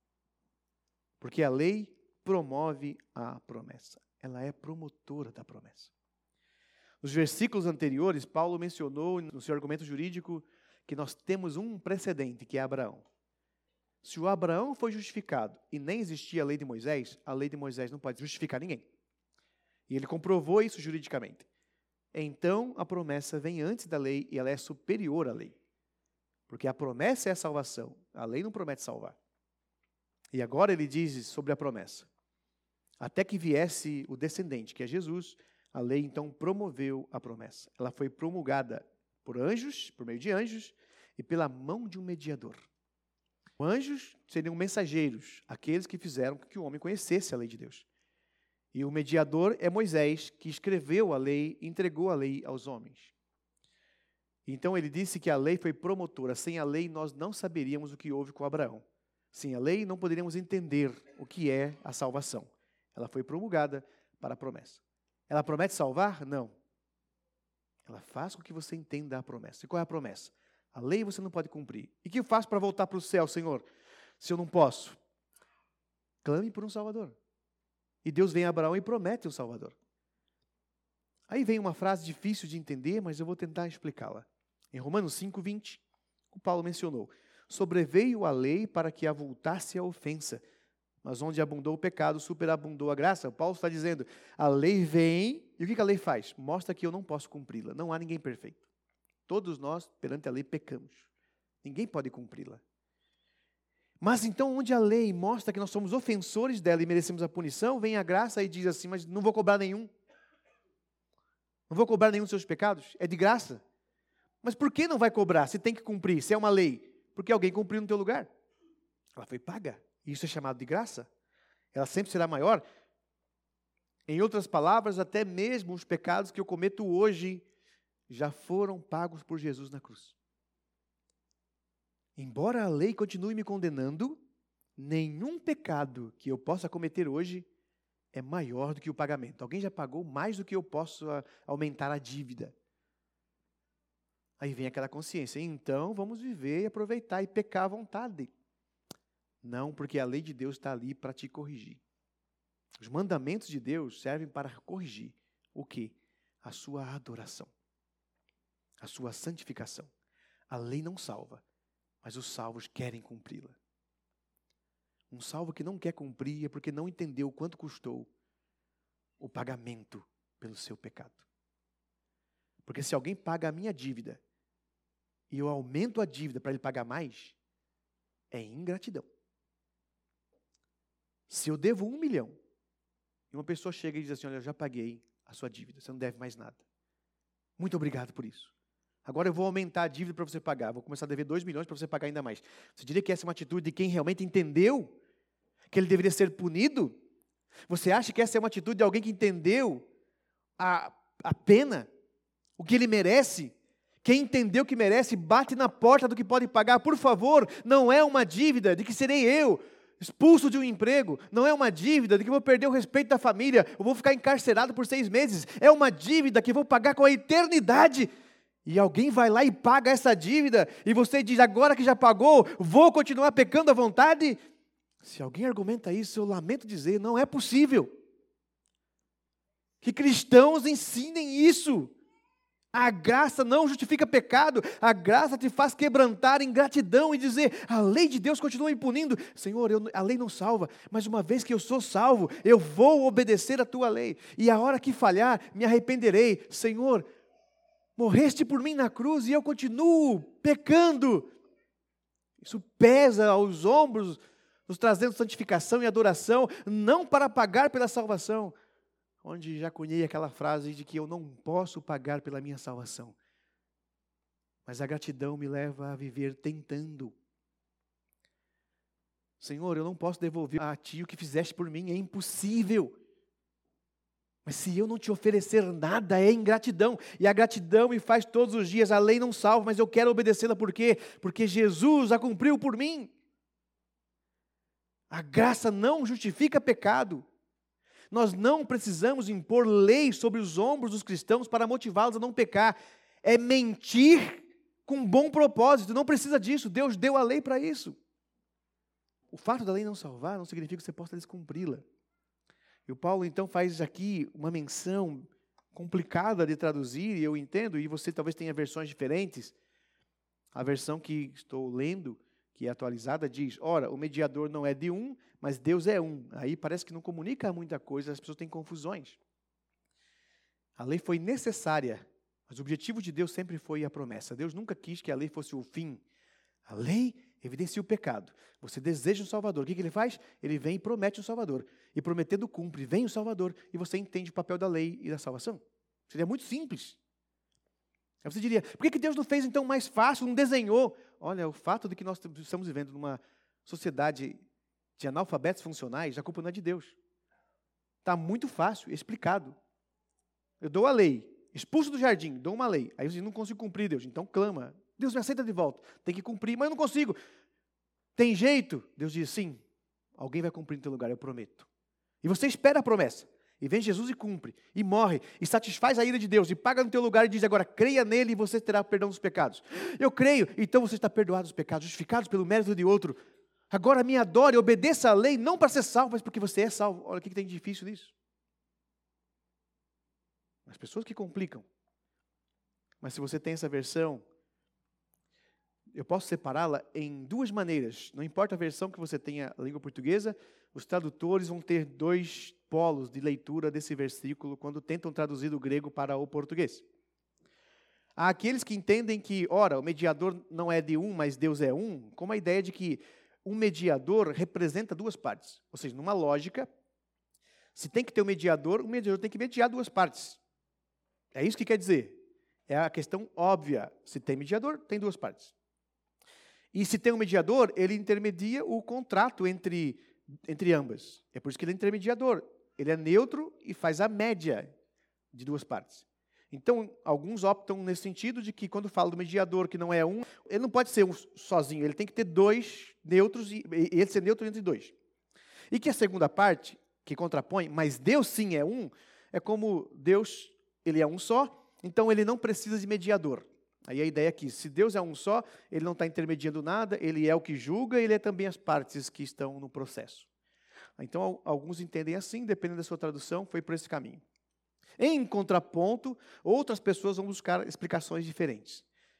Porque a lei promove a promessa. Ela é promotora da promessa. Nos versículos anteriores, Paulo mencionou no seu argumento jurídico que nós temos um precedente, que é Abraão. Se o Abraão foi justificado e nem existia a lei de Moisés, a lei de Moisés não pode justificar ninguém. E ele comprovou isso juridicamente. Então, a promessa vem antes da lei e ela é superior à lei. Porque a promessa é a salvação. A lei não promete salvar. E agora ele diz sobre a promessa. Até que viesse o descendente, que é Jesus, a lei então promoveu a promessa. Ela foi promulgada por anjos, por meio de anjos, e pela mão de um mediador. Anjos seriam mensageiros, aqueles que fizeram com que o homem conhecesse a lei de Deus. E o mediador é Moisés, que escreveu a lei, entregou a lei aos homens. Então ele disse que a lei foi promotora. Sem a lei nós não saberíamos o que houve com Abraão. Sem a lei não poderíamos entender o que é a salvação. Ela foi promulgada para a promessa. Ela promete salvar? Não. Ela faz com que você entenda a promessa. E qual é a promessa? A lei você não pode cumprir. E o que eu faço para voltar para o céu, Senhor? Se eu não posso? Clame por um Salvador. E Deus vem a Abraão e promete um Salvador. Aí vem uma frase difícil de entender, mas eu vou tentar explicá-la. Em Romanos cinco, vinte, o Paulo mencionou: sobreveio a lei para que avultasse a ofensa, mas onde abundou o pecado, superabundou a graça. O Paulo está dizendo, a lei vem, e o que a lei faz? Mostra que eu não posso cumpri-la. Não há ninguém perfeito. Todos nós, perante a lei, pecamos. Ninguém pode cumpri-la. Mas então, onde a lei mostra que nós somos ofensores dela e merecemos a punição, vem a graça e diz assim, mas não vou cobrar nenhum. Não vou cobrar nenhum dos seus pecados, é de graça. Mas por que não vai cobrar, se tem que cumprir, se é uma lei? Porque alguém cumpriu no teu lugar. Ela foi paga. Isso é chamado de graça. Ela sempre será maior. Em outras palavras, até mesmo os pecados que eu cometo hoje já foram pagos por Jesus na cruz. Embora a lei continue me condenando, nenhum pecado que eu possa cometer hoje é maior do que o pagamento. Alguém já pagou mais do que eu posso aumentar a dívida. Aí vem aquela consciência. Então, vamos viver e aproveitar e pecar à vontade. Não, porque a lei de Deus está ali para te corrigir. Os mandamentos de Deus servem para corrigir o quê? A sua adoração. A sua santificação. A lei não salva, mas os salvos querem cumpri-la. Um salvo que não quer cumprir é porque não entendeu o quanto custou o pagamento pelo seu pecado. Porque se alguém paga a minha dívida e eu aumento a dívida para ele pagar mais, é ingratidão. Se eu devo um milhão e uma pessoa chega e diz assim, olha, eu já paguei a sua dívida, você não deve mais nada. Muito obrigado por isso. Agora eu vou aumentar a dívida para você pagar, vou começar a dever dois milhões para você pagar ainda mais. Você diria que essa é uma atitude de quem realmente entendeu que ele deveria ser punido? Você acha que essa é uma atitude de alguém que entendeu a, a pena, o que ele merece? Quem entendeu que merece, bate na porta do que pode pagar. Por favor, não é uma dívida de que serei eu expulso de um emprego. Não é uma dívida de que vou perder o respeito da família. Eu vou ficar encarcerado por seis meses. É uma dívida que vou pagar com a eternidade. E alguém vai lá e paga essa dívida. E você diz, agora que já pagou, vou continuar pecando à vontade? Se alguém argumenta isso, eu lamento dizer, não é possível. Que cristãos ensinem isso. A graça não justifica pecado, a graça te faz quebrantar em gratidão e dizer, a lei de Deus continua me punindo. Senhor, eu, a lei não salva, mas uma vez que eu sou salvo, eu vou obedecer a tua lei. E a hora que falhar, me arrependerei. Senhor, morreste por mim na cruz e eu continuo pecando. Isso pesa aos ombros, nos trazendo santificação e adoração, não para pagar pela salvação, onde já cunhei aquela frase de que eu não posso pagar pela minha salvação. Mas a gratidão me leva a viver tentando. Senhor, eu não posso devolver a Ti o que fizeste por mim, é impossível. Mas se eu não te oferecer nada, é ingratidão. E a gratidão me faz todos os dias. A lei não salva, mas eu quero obedecê-la. Por quê? Porque Jesus a cumpriu por mim. A graça não justifica pecado. Nós não precisamos impor lei sobre os ombros dos cristãos para motivá-los a não pecar. É mentir com bom propósito. Não precisa disso. Deus deu a lei para isso. O fato da lei não salvar não significa que você possa descumpri-la. E o Paulo, então, faz aqui uma menção complicada de traduzir, e eu entendo, e você talvez tenha versões diferentes. A versão que estou lendo, que é atualizada, diz, ora, o mediador não é de um, mas Deus é um. Aí parece que não comunica muita coisa, as pessoas têm confusões. A lei foi necessária, mas o objetivo de Deus sempre foi a promessa. Deus nunca quis que a lei fosse o fim. A lei evidencia o pecado. Você deseja um Salvador. O que, que ele faz? Ele vem e promete um Salvador. E prometendo cumpre. Vem o Salvador e você entende o papel da lei e da salvação. Seria muito simples. Aí você diria, por que, que Deus não fez então mais fácil, não desenhou? Olha, o fato de que nós estamos vivendo numa sociedade de analfabetos funcionais, a culpa não é de Deus. Está muito fácil, explicado. Eu dou a lei, expulso do jardim, dou uma lei. Aí você não consigo cumprir, Deus. Então clama. Deus me aceita de volta. Tem que cumprir, mas eu não consigo. Tem jeito? Deus diz, sim. Alguém vai cumprir no teu lugar, eu prometo. E você espera a promessa. E vem Jesus e cumpre. E morre. E satisfaz a ira de Deus. E paga no teu lugar e diz agora, creia nele e você terá perdão dos pecados. Eu creio. Então você está perdoado dos pecados, justificados pelo mérito de outro. Agora me adore, obedeça a lei, não para ser salvo, mas porque você é salvo. Olha o que tem de difícil nisso. As pessoas que complicam. Mas se você tem essa versão, eu posso separá-la em duas maneiras. Não importa a versão que você tenha, a língua portuguesa, os tradutores vão ter dois polos de leitura desse versículo quando tentam traduzir do grego para o português. Há aqueles que entendem que, ora, o mediador não é de um, mas Deus é um, com a ideia de que um mediador representa duas partes. Ou seja, numa lógica, se tem que ter um mediador, o mediador tem que mediar duas partes. É isso que quer dizer. É a questão óbvia. Se tem mediador, tem duas partes. E se tem um mediador, ele intermedia o contrato entre, entre ambas. É por isso que ele é intermediador. Ele é neutro e faz a média de duas partes. Então, alguns optam nesse sentido de que quando fala do mediador que não é um, ele não pode ser um sozinho, ele tem que ter dois neutros e, e ele ser neutro entre dois. E que a segunda parte, que contrapõe, mas Deus sim é um, é como Deus, ele é um só, então ele não precisa de mediador. Aí a ideia é que, se Deus é um só, ele não está intermediando nada, ele é o que julga, ele é também as partes que estão no processo. Então, alguns entendem assim, dependendo da sua tradução, foi por esse caminho. Em contraponto, outras pessoas vão buscar explicações diferentes,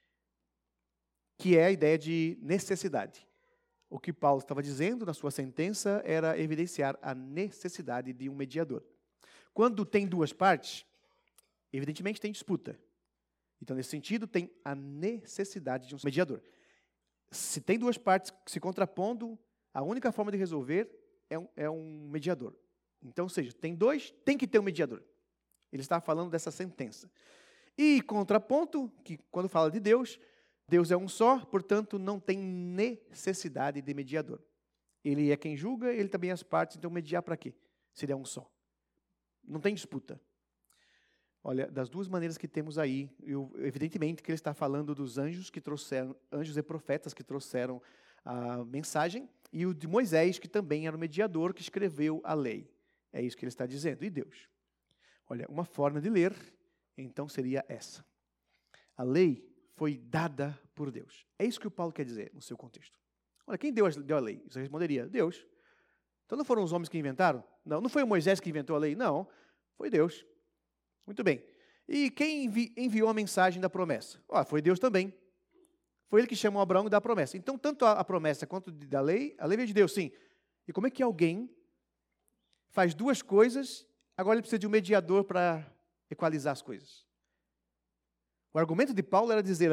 que é a ideia de necessidade. O que Paulo estava dizendo na sua sentença era evidenciar a necessidade de um mediador. Quando tem duas partes, evidentemente tem disputa. Então, nesse sentido, tem a necessidade de um mediador. Se tem duas partes se contrapondo, a única forma de resolver é um, é um mediador. Então, ou seja, tem dois, tem que ter um mediador. Ele está falando dessa sentença. E contraponto, que quando fala de Deus, Deus é um só, portanto, não tem necessidade de mediador. Ele é quem julga, ele também é as partes, então mediar para quê? Se ele é um só. Não tem disputa. Olha, das duas maneiras que temos aí, eu, evidentemente que ele está falando dos anjos que trouxeram, anjos e profetas que trouxeram a mensagem, e o de Moisés, que também era o mediador que escreveu a lei. É isso que ele está dizendo. E Deus? Olha, uma forma de ler, então seria essa. A lei foi dada por Deus. É isso que o Paulo quer dizer no seu contexto. Olha, quem deu a lei? Você responderia, Deus. Então não foram os homens que inventaram? Não. Não foi o Moisés que inventou a lei? Não. Foi Deus. Muito bem. E quem envi- enviou a mensagem da promessa? Oh, foi Deus também. Foi ele que chamou Abraão e dá a promessa. Então, tanto a, a promessa quanto da lei, a lei veio de Deus, sim. E como é que alguém faz duas coisas, agora ele precisa de um mediador para equalizar as coisas? O argumento de Paulo era dizer assim,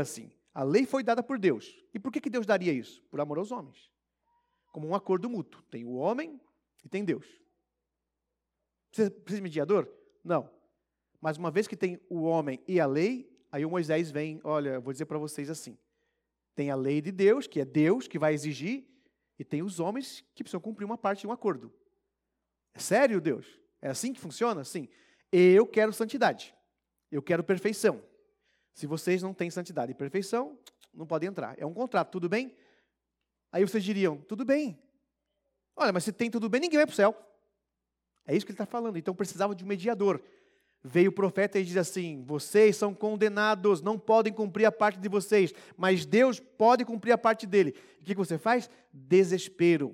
A lei foi dada por Deus. E por que que Deus daria isso? Por amor aos homens. Como um acordo mútuo. Tem o homem e tem Deus. Precisa, precisa de mediador? Não. Mas uma vez que tem o homem e a lei, aí o Moisés vem, olha, eu vou dizer para vocês assim. Tem a lei de Deus, que é Deus que vai exigir, e tem os homens que precisam cumprir uma parte de um acordo. É sério, Deus? É assim que funciona? Sim. Eu quero santidade. Eu quero perfeição. Se vocês não têm santidade e perfeição, não podem entrar. É um contrato, tudo bem? Aí vocês diriam, tudo bem. Olha, mas se tem tudo bem, ninguém vai para o céu. É isso que ele está falando. Então precisava de um mediador. Veio o profeta e diz assim, vocês são condenados, não podem cumprir a parte de vocês, mas Deus pode cumprir a parte dele. O que você faz? Desespero.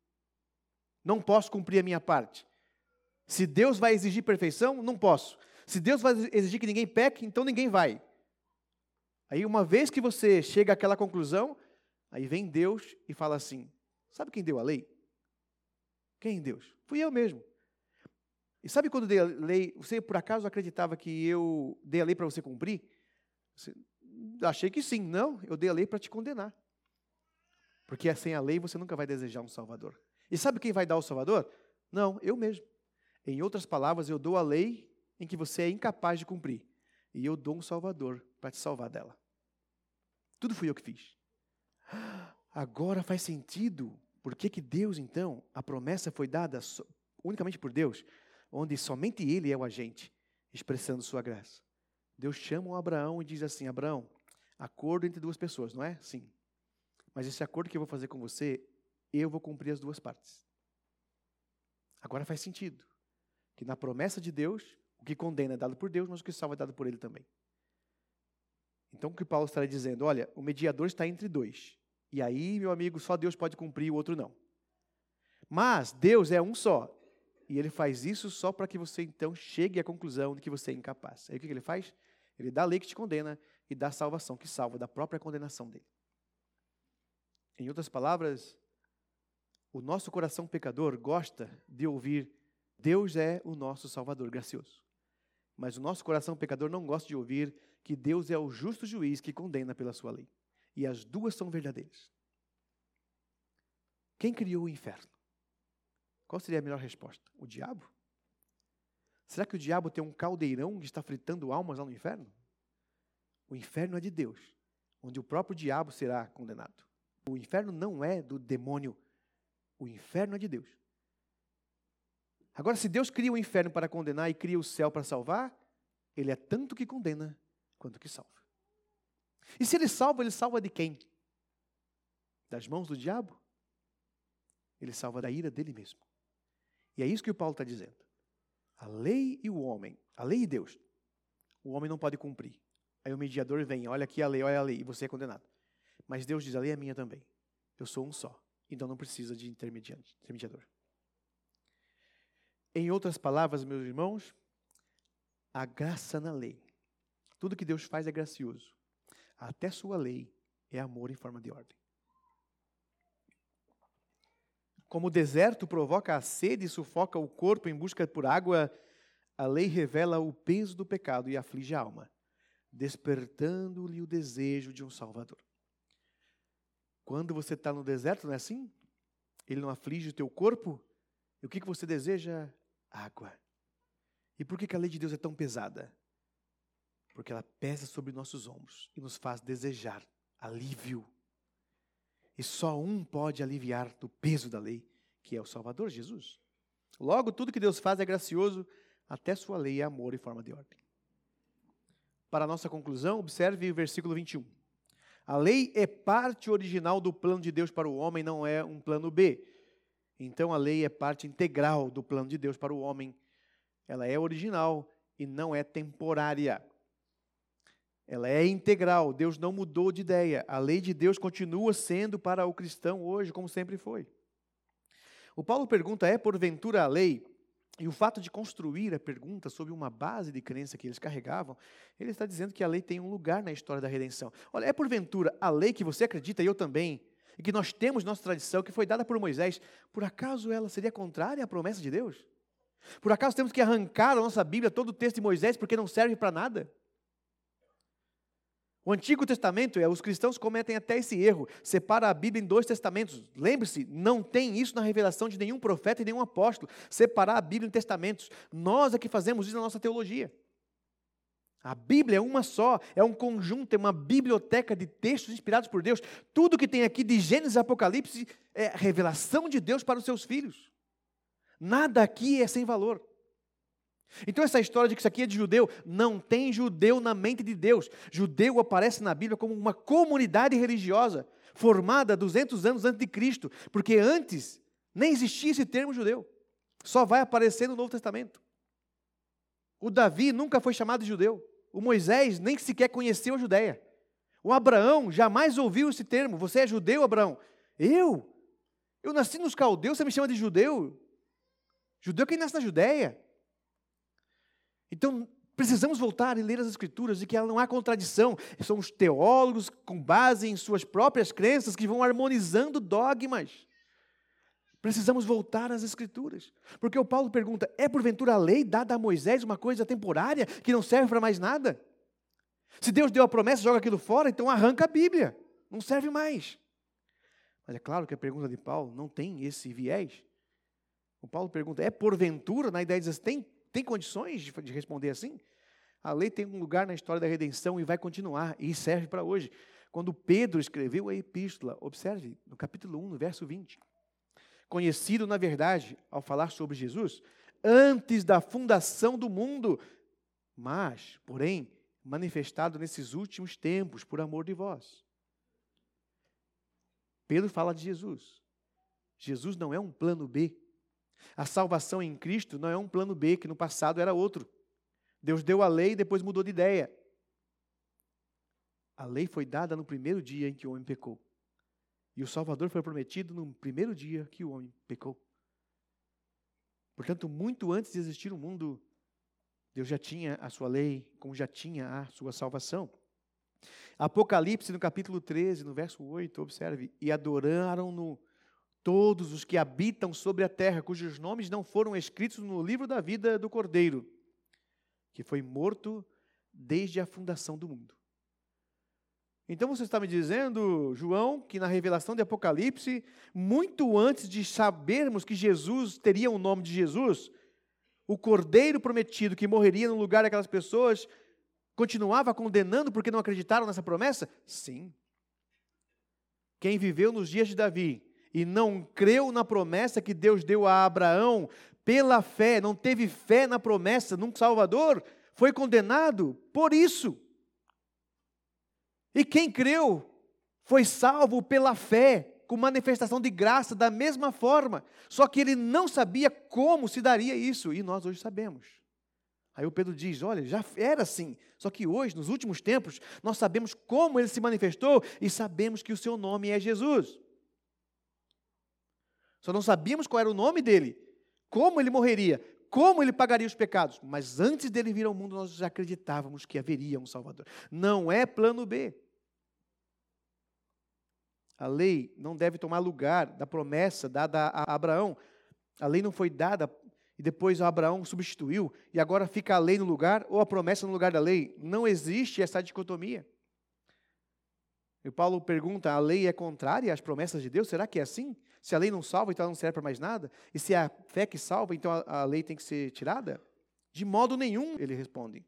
Não posso cumprir a minha parte. Se Deus vai exigir perfeição, não posso. Se Deus vai exigir que ninguém peque, então ninguém vai. Aí uma vez que você chega àquela conclusão, aí vem Deus e fala assim, sabe quem deu a lei? Quem Deus? Fui eu mesmo. E sabe quando dei a lei, você por acaso acreditava que eu dei a lei para você cumprir? Você, achei que sim. Não, eu dei a lei para te condenar. Porque sem a lei você nunca vai desejar um Salvador. E sabe quem vai dar o Salvador? Não, eu mesmo. Em outras palavras, eu dou a lei em que você é incapaz de cumprir. E eu dou um Salvador para te salvar dela. Tudo fui eu que fiz. Agora faz sentido. Por que que Deus, então, a promessa foi dada unicamente por Deus, onde somente Ele é o agente, expressando sua graça. Deus chama o Abraão e diz assim, Abraão, acordo entre duas pessoas, não é? Sim. Mas esse acordo que eu vou fazer com você, eu vou cumprir as duas partes. Agora faz sentido. Que na promessa de Deus, o que condena é dado por Deus, mas o que salva é dado por Ele também. Então o que Paulo estaria dizendo? Olha, o mediador está entre dois. E aí, meu amigo, só Deus pode cumprir, o outro não. Mas Deus é um só. E Ele faz isso só para que você então chegue à conclusão de que você é incapaz. Aí o que Ele faz? Ele dá a lei que te condena e dá a salvação que salva da própria condenação dele. Em outras palavras, o nosso coração pecador gosta de ouvir Deus é o nosso Salvador gracioso. Mas o nosso coração pecador não gosta de ouvir que Deus é o justo juiz que condena pela sua lei. E as duas são verdadeiras. Quem criou o inferno? Qual seria a melhor resposta? O diabo? Será que o diabo tem um caldeirão que está fritando almas lá no inferno? O inferno é de Deus, onde o próprio diabo será condenado. O inferno não é do demônio. O inferno é de Deus. Agora, se Deus cria o inferno para condenar e cria o céu para salvar, Ele é tanto que condena quanto que salva. E se Ele salva, Ele salva de quem? Das mãos do diabo? Ele salva da ira dele mesmo. E é isso que o Paulo está dizendo. A lei e o homem, a lei e Deus, o homem não pode cumprir. Aí o mediador vem, olha aqui a lei, olha a lei, e você é condenado. Mas Deus diz, a lei é minha também. Eu sou um só, então não precisa de intermediador. Em outras palavras, meus irmãos, a graça na lei. Tudo que Deus faz é gracioso. Até sua lei é amor em forma de ordem. Como o deserto provoca a sede e sufoca o corpo em busca por água, a lei revela o peso do pecado e aflige a alma, despertando-lhe o desejo de um Salvador. Quando você está no deserto, não é assim? Ele não aflige o teu corpo? E o que, que você deseja? Água. E por que, que a lei de Deus é tão pesada? Porque ela pesa sobre nossos ombros e nos faz desejar alívio. E só um pode aliviar do peso da lei, que é o Salvador, Jesus. Logo, tudo que Deus faz é gracioso, até sua lei é amor em forma de ordem. Para a nossa conclusão, observe o versículo vinte e um. A lei é parte original do plano de Deus para o homem, não é um plano B. Então a lei é parte integral do plano de Deus para o homem. Ela é original e não é temporária. Ela é integral. Deus não mudou de ideia. A lei de Deus continua sendo para o cristão hoje, como sempre foi. O Paulo pergunta, é porventura a lei? E o fato de construir a pergunta sobre uma base de crença que eles carregavam, ele está dizendo que a lei tem um lugar na história da redenção. Olha, é porventura a lei que você acredita e eu também, e que nós temos nossa tradição, que foi dada por Moisés, por acaso ela seria contrária à promessa de Deus? Por acaso temos que arrancar da nossa Bíblia todo o texto de Moisés porque não serve para nada? O Antigo Testamento, é, os cristãos cometem até esse erro, separa a Bíblia em dois testamentos. Lembre-se, não tem isso na revelação de nenhum profeta e nenhum apóstolo, separar a Bíblia em testamentos. Nós é que fazemos isso na nossa teologia. A Bíblia é uma só, é um conjunto, é uma biblioteca de textos inspirados por Deus. Tudo que tem aqui de Gênesis e Apocalipse é revelação de Deus para os seus filhos. Nada aqui é sem valor. Então essa história de que isso aqui é de judeu, não tem judeu na mente de Deus. Judeu aparece na Bíblia como uma comunidade religiosa, formada duzentos anos antes de Cristo, porque antes nem existia esse termo judeu. Só vai aparecer no Novo Testamento. O Davi nunca foi chamado de judeu. O Moisés nem sequer conheceu a Judéia. O Abraão jamais ouviu esse termo. Você é judeu, Abraão? Eu? Eu nasci nos caldeus, você me chama de judeu? Judeu é quem nasce na Judéia. Então, precisamos voltar e ler as Escrituras, de que ela não há contradição. São os teólogos, com base em suas próprias crenças, que vão harmonizando dogmas. Precisamos voltar às Escrituras. Porque o Paulo pergunta, é porventura a lei dada a Moisés uma coisa temporária, que não serve para mais nada? Se Deus deu a promessa, joga aquilo fora, então arranca a Bíblia. Não serve mais. Mas é claro que a pergunta de Paulo não tem esse viés. O Paulo pergunta, é porventura, na ideia de dizer, tem Tem condições de, de responder assim? A lei tem um lugar na história da redenção e vai continuar, e serve para hoje. Quando Pedro escreveu a epístola, observe, no capítulo um, no verso vinte. Conhecido, na verdade, ao falar sobre Jesus, antes da fundação do mundo, mas, porém, manifestado nesses últimos tempos, por amor de vós. Pedro fala de Jesus. Jesus não é um plano B. A salvação em Cristo não é um plano B, que no passado era outro. Deus deu a lei e depois mudou de ideia. A lei foi dada no primeiro dia em que o homem pecou. E o Salvador foi prometido no primeiro dia que o homem pecou. Portanto, muito antes de existir o mundo, Deus já tinha a sua lei, como já tinha a sua salvação. Apocalipse, no capítulo treze, no verso oito, observe, e adoraram-no todos os que habitam sobre a terra, cujos nomes não foram escritos no livro da vida do Cordeiro, que foi morto desde a fundação do mundo. Então você está me dizendo, João, que na revelação de Apocalipse, muito antes de sabermos que Jesus teria o nome de Jesus, o Cordeiro prometido que morreria no lugar daquelas pessoas, continuava condenando porque não acreditaram nessa promessa? Sim. Quem viveu nos dias de Davi e não creu na promessa que Deus deu a Abraão, pela fé, não teve fé na promessa num Salvador, foi condenado por isso. E quem creu foi salvo pela fé, com manifestação de graça da mesma forma. Só que ele não sabia como se daria isso, e nós hoje sabemos. Aí o Pedro diz, olha, já era assim, só que hoje, nos últimos tempos, nós sabemos como ele se manifestou e sabemos que o seu nome é Jesus. Só não sabíamos qual era o nome dele, como ele morreria, como ele pagaria os pecados. Mas antes dele vir ao mundo, nós já acreditávamos que haveria um Salvador. Não é plano B. A lei não deve tomar lugar da promessa dada a Abraão. A lei não foi dada e depois Abraão substituiu e agora fica a lei no lugar ou a promessa no lugar da lei. Não existe essa dicotomia. E Paulo pergunta, a lei é contrária às promessas de Deus? Será que é assim? Se a lei não salva, então ela não serve para mais nada? E se é a fé que salva, então a, a lei tem que ser tirada? De modo nenhum, ele responde.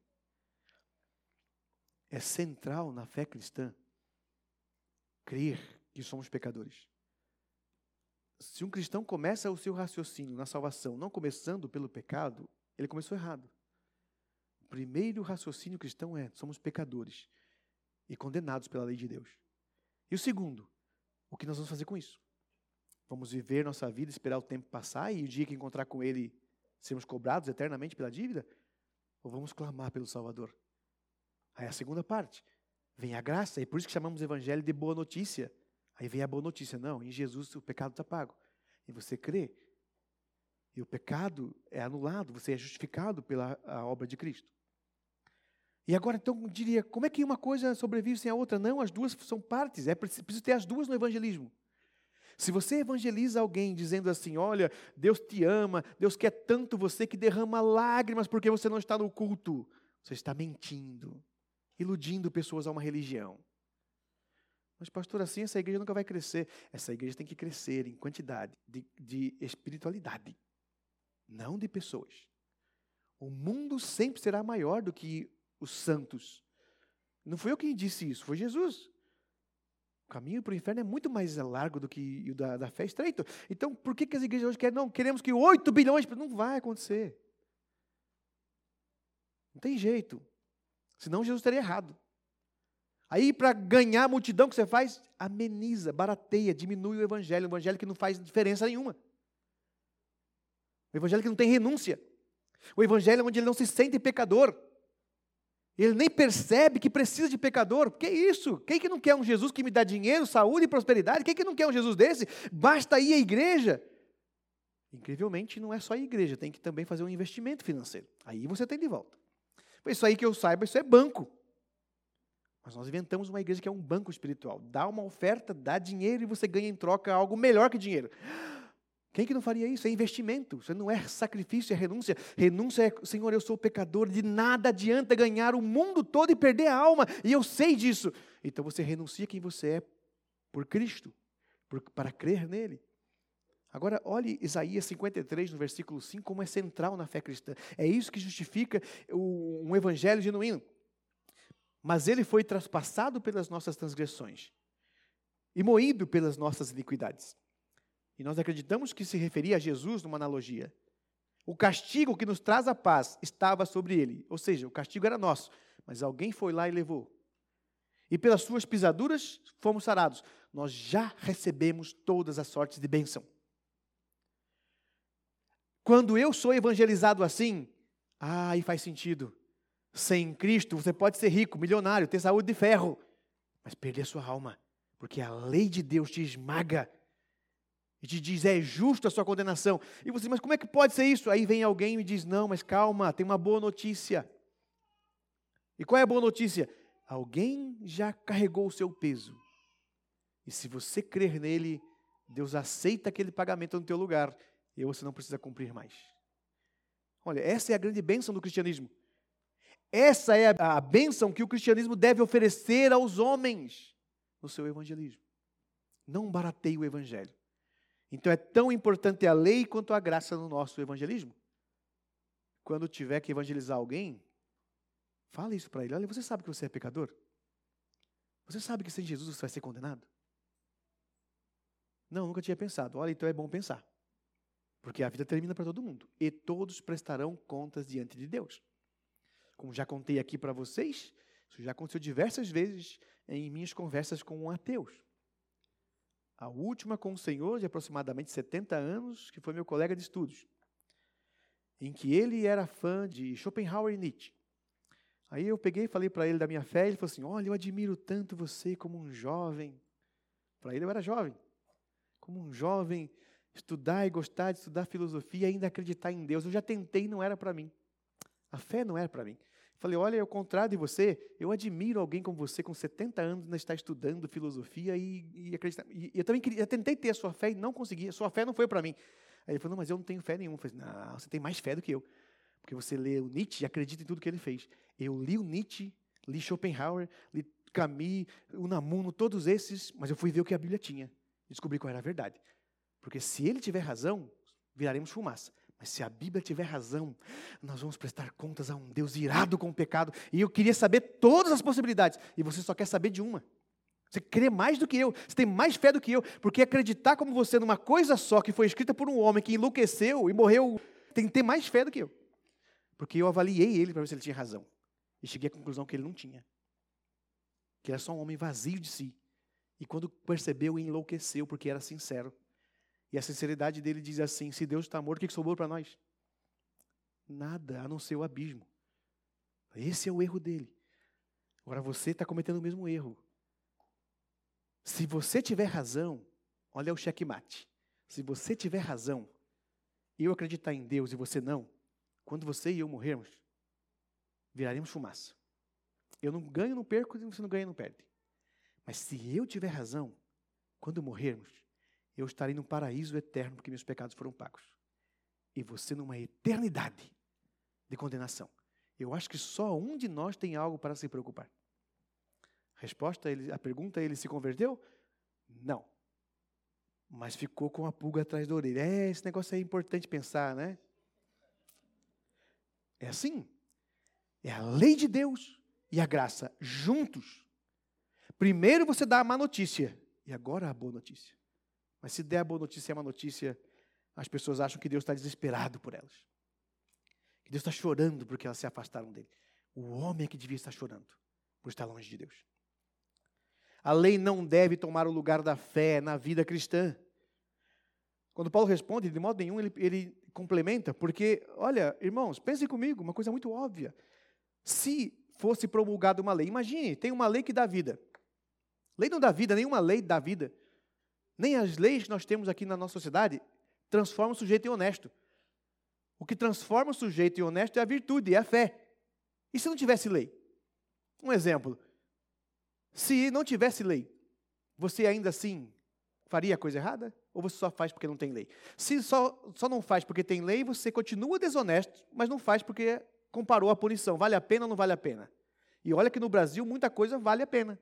É central na fé cristã crer que somos pecadores. Se um cristão começa o seu raciocínio na salvação não começando pelo pecado, ele começou errado. O primeiro raciocínio cristão é, somos pecadores e condenados pela lei de Deus. E o segundo, o que nós vamos fazer com isso? Vamos viver nossa vida, esperar o tempo passar e o dia que encontrar com Ele, sermos cobrados eternamente pela dívida? Ou vamos clamar pelo Salvador? Aí a segunda parte, vem a graça, e por isso que chamamos o Evangelho de boa notícia. Aí vem a boa notícia, não, em Jesus o pecado está pago. E você crê, e o pecado é anulado, você é justificado pela a obra de Cristo. E agora, então, eu diria, como é que uma coisa sobrevive sem a outra? Não, as duas são partes, é preciso ter as duas no evangelismo. Se você evangeliza alguém dizendo assim, olha, Deus te ama, Deus quer tanto você que derrama lágrimas porque você não está no culto, você está mentindo. iludindo pessoas a uma religião. Mas, pastor, assim essa igreja nunca vai crescer. Essa igreja tem que crescer em quantidade de, de espiritualidade, não de pessoas. O mundo sempre será maior do que os santos. Não foi eu quem disse isso, foi Jesus. O caminho para o inferno é muito mais largo do que o da, da fé estreito. Então, por que, que as igrejas hoje querem? Não, queremos que oito bilhões... Não vai acontecer. Não tem jeito. Senão Jesus estaria errado. Aí, para ganhar a multidão, o que você faz? Ameniza, barateia, diminui o evangelho. O evangelho que não faz diferença nenhuma. O evangelho que não tem renúncia. O evangelho onde ele não se sente pecador. Ele nem percebe que precisa de pecador. Que isso? Quem que não quer um Jesus que me dá dinheiro, saúde e prosperidade? Quem que não quer um Jesus desse? Basta ir à igreja. Incrivelmente, não é só a igreja. Tem que também fazer um investimento financeiro. Aí você tem de volta. Isso aí que eu saiba, isso é banco. Mas nós inventamos uma igreja que é um banco espiritual. Dá uma oferta, dá dinheiro e você ganha em troca algo melhor que dinheiro. Quem que não faria isso? É investimento. Isso não é sacrifício, é renúncia. Renúncia é, Senhor, eu sou pecador, de nada adianta ganhar o mundo todo e perder a alma. E eu sei disso. Então você renuncia quem você é por Cristo, por, para crer nele. Agora, olhe Isaías cinquenta e três, no versículo cinco, como é central na fé cristã. É isso que justifica o, um evangelho genuíno. Mas ele foi traspassado pelas nossas transgressões e moído pelas nossas iniquidades. E nós acreditamos que se referia a Jesus numa analogia. O castigo que nos traz a paz estava sobre ele. Ou seja, o castigo era nosso, mas alguém foi lá e levou. E pelas suas pisaduras fomos sarados. Nós já recebemos todas as sortes de bênção. Quando eu sou evangelizado assim, ah, aí faz sentido. Sem Cristo você pode ser rico, milionário, ter saúde de ferro, mas perder a sua alma, porque a lei de Deus te esmaga. E te diz, é justo a sua condenação. E você, mas como é que pode ser isso? Aí vem alguém e me diz, não, mas calma, tem uma boa notícia. E qual é a boa notícia? Alguém já carregou o seu peso. E se você crer nele, Deus aceita aquele pagamento no teu lugar. E você não precisa cumprir mais. Olha, essa é a grande bênção do cristianismo. Essa é a, a bênção que o cristianismo deve oferecer aos homens no seu evangelismo. Não barateie o evangelho. Então é tão importante a lei quanto a graça no nosso evangelismo. Quando tiver que evangelizar alguém, fala isso para ele. Olha, você sabe que você é pecador? Você sabe que sem Jesus você vai ser condenado? Não, nunca tinha pensado. Olha, então é bom pensar. Porque a vida termina para todo mundo. E todos prestarão contas diante de Deus. Como já contei aqui para vocês, isso já aconteceu diversas vezes em minhas conversas com ateus. A última com um senhor de aproximadamente setenta anos, que foi meu colega de estudos, em que ele era fã de Schopenhauer e Nietzsche. Aí eu peguei e falei para ele da minha fé, e ele falou assim, olha, eu admiro tanto você como um jovem. Para ele eu era jovem. Como um jovem, estudar e gostar de estudar filosofia e ainda acreditar em Deus. Eu já tentei e não era para mim. A fé não era para mim. Falei, olha, ao contrário de você, eu admiro alguém como você, com setenta anos, ainda está estudando filosofia e, e acreditar. E eu também queria, eu tentei ter a sua fé e não consegui. A sua fé não foi para mim. Aí ele falou, não, mas eu não tenho fé nenhuma. Eu falei, não, você tem mais fé do que eu. Porque você lê o Nietzsche e acredita em tudo que ele fez. Eu li o Nietzsche, li Schopenhauer, li Camus, Unamuno, todos esses, mas eu fui ver o que a Bíblia tinha. E descobri qual era a verdade. Porque se ele tiver razão, viraremos fumaça. Mas se a Bíblia tiver razão, nós vamos prestar contas a um Deus irado com o pecado. E eu queria saber todas as possibilidades. E você só quer saber de uma. Você crê mais do que eu. Você tem mais fé do que eu. Porque acreditar como você numa coisa só que foi escrita por um homem que enlouqueceu e morreu, tem que ter mais fé do que eu. Porque eu avaliei ele para ver se ele tinha razão. E cheguei à conclusão que ele não tinha. Que era só um homem vazio de si. E quando percebeu, enlouqueceu porque era sincero. E a sinceridade dele diz assim, se Deus está morto, o que sobrou para nós? Nada, a não ser o abismo. Esse é o erro dele. Agora você está cometendo o mesmo erro. Se você tiver razão, olha o checkmate. Se você tiver razão, e eu acreditar em Deus e você não, quando você e eu morrermos, viraremos fumaça. Eu não ganho, não perco, você não ganha, não perde. Mas se eu tiver razão, quando morrermos, eu estarei num paraíso eterno, porque meus pecados foram pagos. E você numa eternidade de condenação. Eu acho que só um de nós tem algo para se preocupar. A resposta, ele, a pergunta, ele se converteu? Não. Mas ficou com a pulga atrás da orelha. É, esse negócio aí é importante pensar, né? É assim. É a lei de Deus e a graça juntos. Primeiro você dá a má notícia. E agora a boa notícia. Mas se der a boa notícia e a má notícia, as pessoas acham que Deus está desesperado por elas. Que Deus está chorando porque elas se afastaram dele. O homem é que devia estar chorando por estar longe de Deus. A lei não deve tomar o lugar da fé na vida cristã. Quando Paulo responde, de modo nenhum, ele, ele complementa, porque, olha, irmãos, pensem comigo, uma coisa muito óbvia. Se fosse promulgada uma lei, imagine, tem uma lei que dá vida. Lei não dá vida, nenhuma lei dá vida. Nem as leis que nós temos aqui na nossa sociedade transformam o sujeito em honesto. O que transforma o sujeito em honesto é a virtude, é a fé. E se não tivesse lei? Um exemplo. Se não tivesse lei, você ainda assim faria a coisa errada? Ou você só faz porque não tem lei? Se só, só não faz porque tem lei, você continua desonesto, mas não faz porque comparou a punição. Vale a pena ou não vale a pena? E olha que no Brasil muita coisa vale a pena.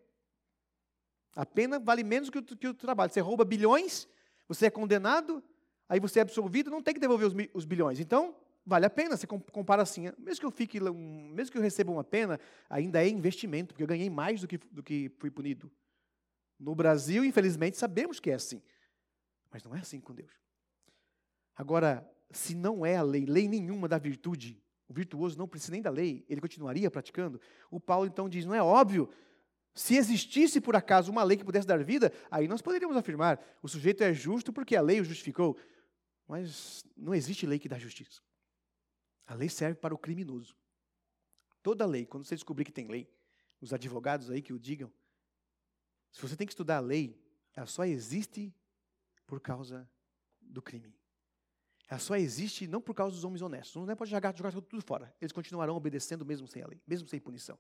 A pena vale menos que o, que o trabalho. Você rouba bilhões, você é condenado, aí você é absolvido, não tem que devolver os, os bilhões. Então, vale a pena, você compara assim. Mesmo que eu fique, mesmo que eu receba uma pena, ainda é investimento, porque eu ganhei mais do que, do que fui punido. No Brasil, infelizmente, sabemos que é assim. Mas não é assim com Deus. Agora, se não é a lei, lei nenhuma da virtude, o virtuoso não precisa nem da lei, ele continuaria praticando. O Paulo então diz, não é óbvio, se existisse por acaso uma lei que pudesse dar vida, aí nós poderíamos afirmar, o sujeito é justo porque a lei o justificou. Mas não existe lei que dá justiça. A lei serve para o criminoso. Toda lei, quando você descobrir que tem lei, os advogados aí que o digam, se você tem que estudar a lei, ela só existe por causa do crime. Ela só existe não por causa dos homens honestos. Não pode jogar, jogar tudo fora. Eles continuarão obedecendo mesmo sem a lei, mesmo sem punição.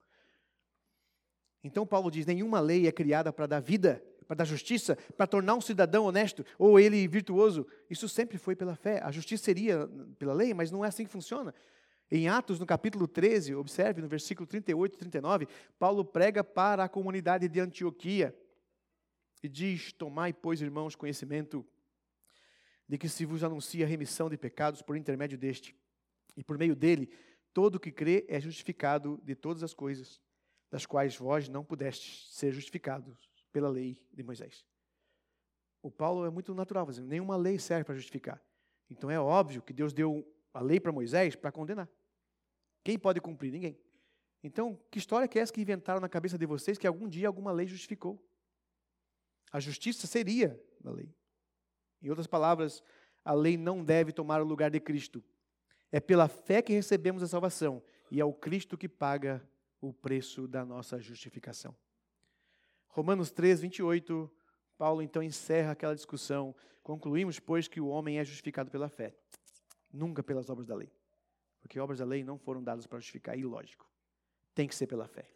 Então Paulo diz, nenhuma lei é criada para dar vida, para dar justiça, para tornar um cidadão honesto, ou ele virtuoso. Isso sempre foi pela fé. A justiça seria pela lei, mas não é assim que funciona. Em Atos, no capítulo treze, observe, no versículo trinta e oito e trinta e nove, Paulo prega para a comunidade de Antioquia e diz, tomai, pois, irmãos, conhecimento de que se vos anuncia a remissão de pecados por intermédio deste, e por meio dele, todo o que crê é justificado de todas as coisas, das quais vós não pudestes ser justificados pela lei de Moisés. O Paulo é muito natural, dizendo, nenhuma lei serve para justificar. Então é óbvio que Deus deu a lei para Moisés para condenar. Quem pode cumprir? Ninguém. Então, que história que é essa que inventaram na cabeça de vocês que algum dia alguma lei justificou? A justiça seria da lei. Em outras palavras, a lei não deve tomar o lugar de Cristo. É pela fé que recebemos a salvação e é o Cristo que paga o preço da nossa justificação. Romanos três, vinte e oito, Paulo então encerra aquela discussão. Concluímos, pois, que o homem é justificado pela fé, nunca pelas obras da lei. Porque obras da lei não foram dadas para justificar, ilógico. Tem que ser pela fé.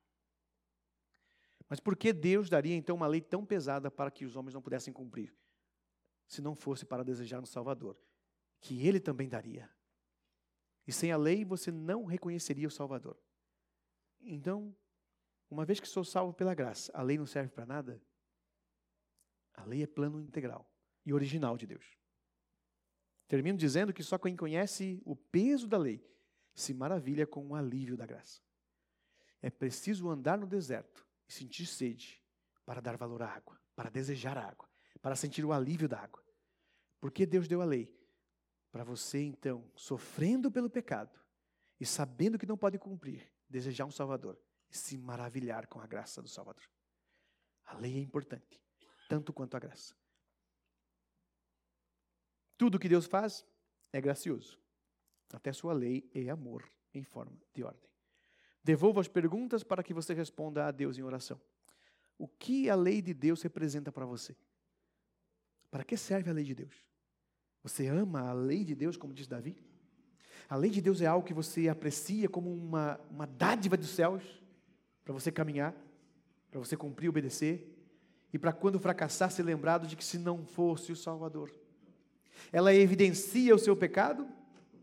Mas por que Deus daria então uma lei tão pesada para que os homens não pudessem cumprir? Se não fosse para desejar um Salvador, que Ele também daria. E sem a lei você não reconheceria o Salvador. Então, uma vez que sou salvo pela graça, a lei não serve para nada? A lei é plano integral e original de Deus. Termino dizendo que só quem conhece o peso da lei se maravilha com o alívio da graça. É preciso andar no deserto e sentir sede para dar valor à água, para desejar a água, para sentir o alívio da água. Porque Deus deu a lei? Para você, então, sofrendo pelo pecado e sabendo que não pode cumprir, desejar um Salvador e se maravilhar com a graça do Salvador. A lei é importante, tanto quanto a graça. Tudo que Deus faz é gracioso. Até sua lei é amor em forma de ordem. Devolvo as perguntas para que você responda a Deus em oração. O que a lei de Deus representa para você? Para que serve a lei de Deus? Você ama a lei de Deus, como diz Davi? A lei de Deus é algo que você aprecia como uma, uma dádiva dos céus, para você caminhar, para você cumprir e obedecer, e para quando fracassar ser lembrado de que se não fosse o Salvador. Ela evidencia o seu pecado.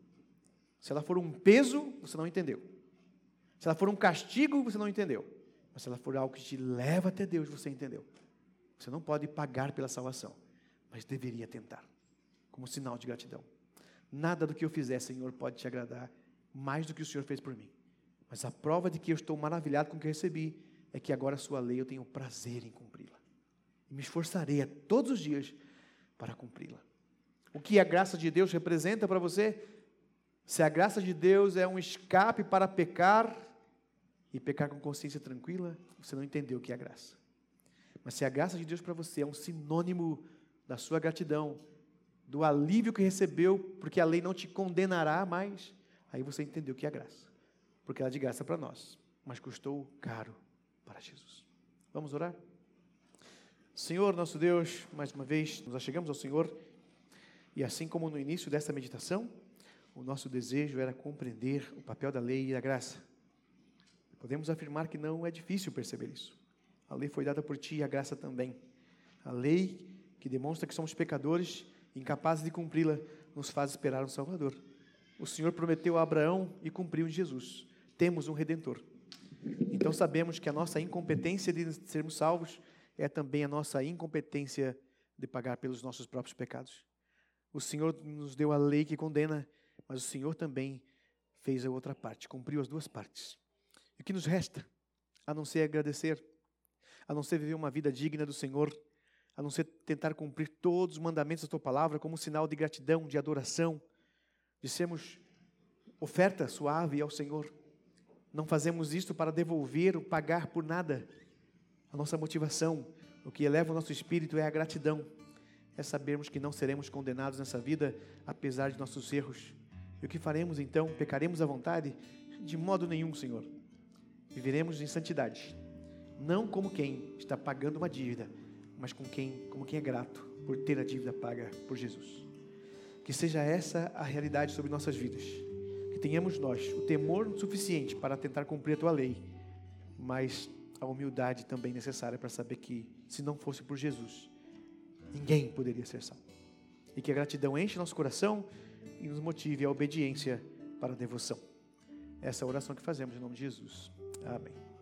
Se ela for um peso, você não entendeu. Se ela for um castigo, você não entendeu. Mas se ela for algo que te leva até Deus, você entendeu. Você não pode pagar pela salvação, mas deveria tentar, como sinal de gratidão. Nada do que eu fizer, Senhor, pode te agradar mais do que o Senhor fez por mim. Mas a prova de que eu estou maravilhado com o que eu recebi é que agora a sua lei eu tenho prazer em cumpri-la. E me esforçarei a todos os dias para cumpri-la. O que a graça de Deus representa para você? Se a graça de Deus é um escape para pecar, e pecar com consciência tranquila, você não entendeu o que é a graça. Mas se a graça de Deus para você é um sinônimo da sua gratidão, do alívio que recebeu, porque a lei não te condenará mais, aí você entendeu o que é a graça. Porque ela é de graça para nós, mas custou caro para Jesus. Vamos orar? Senhor, nosso Deus, mais uma vez nos achegamos ao Senhor, e assim como no início desta meditação, o nosso desejo era compreender o papel da lei e da graça. Podemos afirmar que não é difícil perceber isso. A lei foi dada por Ti e a graça também. A lei que demonstra que somos pecadores, incapazes de cumpri-la, nos faz esperar um Salvador. O Senhor prometeu a Abraão e cumpriu em Jesus. Temos um Redentor. Então sabemos que a nossa incompetência de sermos salvos é também a nossa incompetência de pagar pelos nossos próprios pecados. O Senhor nos deu a lei que condena, mas o Senhor também fez a outra parte, cumpriu as duas partes. E o que nos resta, a não ser agradecer, a não ser viver uma vida digna do Senhor, a não ser tentar cumprir todos os mandamentos da Tua Palavra como um sinal de gratidão, de adoração, de sermos oferta suave ao Senhor. Não fazemos isto para devolver ou pagar por nada. A nossa motivação, o que eleva o nosso espírito é a gratidão. É sabermos que não seremos condenados nessa vida, apesar de nossos erros. E o que faremos então? Pecaremos à vontade? De modo nenhum, Senhor. Viveremos em santidade. Não como quem está pagando uma dívida, mas com quem, como quem é grato por ter a dívida paga por Jesus. Que seja essa a realidade sobre nossas vidas. Que tenhamos nós o temor suficiente para tentar cumprir a Tua lei, mas a humildade também necessária para saber que, se não fosse por Jesus, ninguém poderia ser salvo. E que a gratidão enche nosso coração e nos motive à obediência para a devoção. Essa é a oração que fazemos em nome de Jesus. Amém.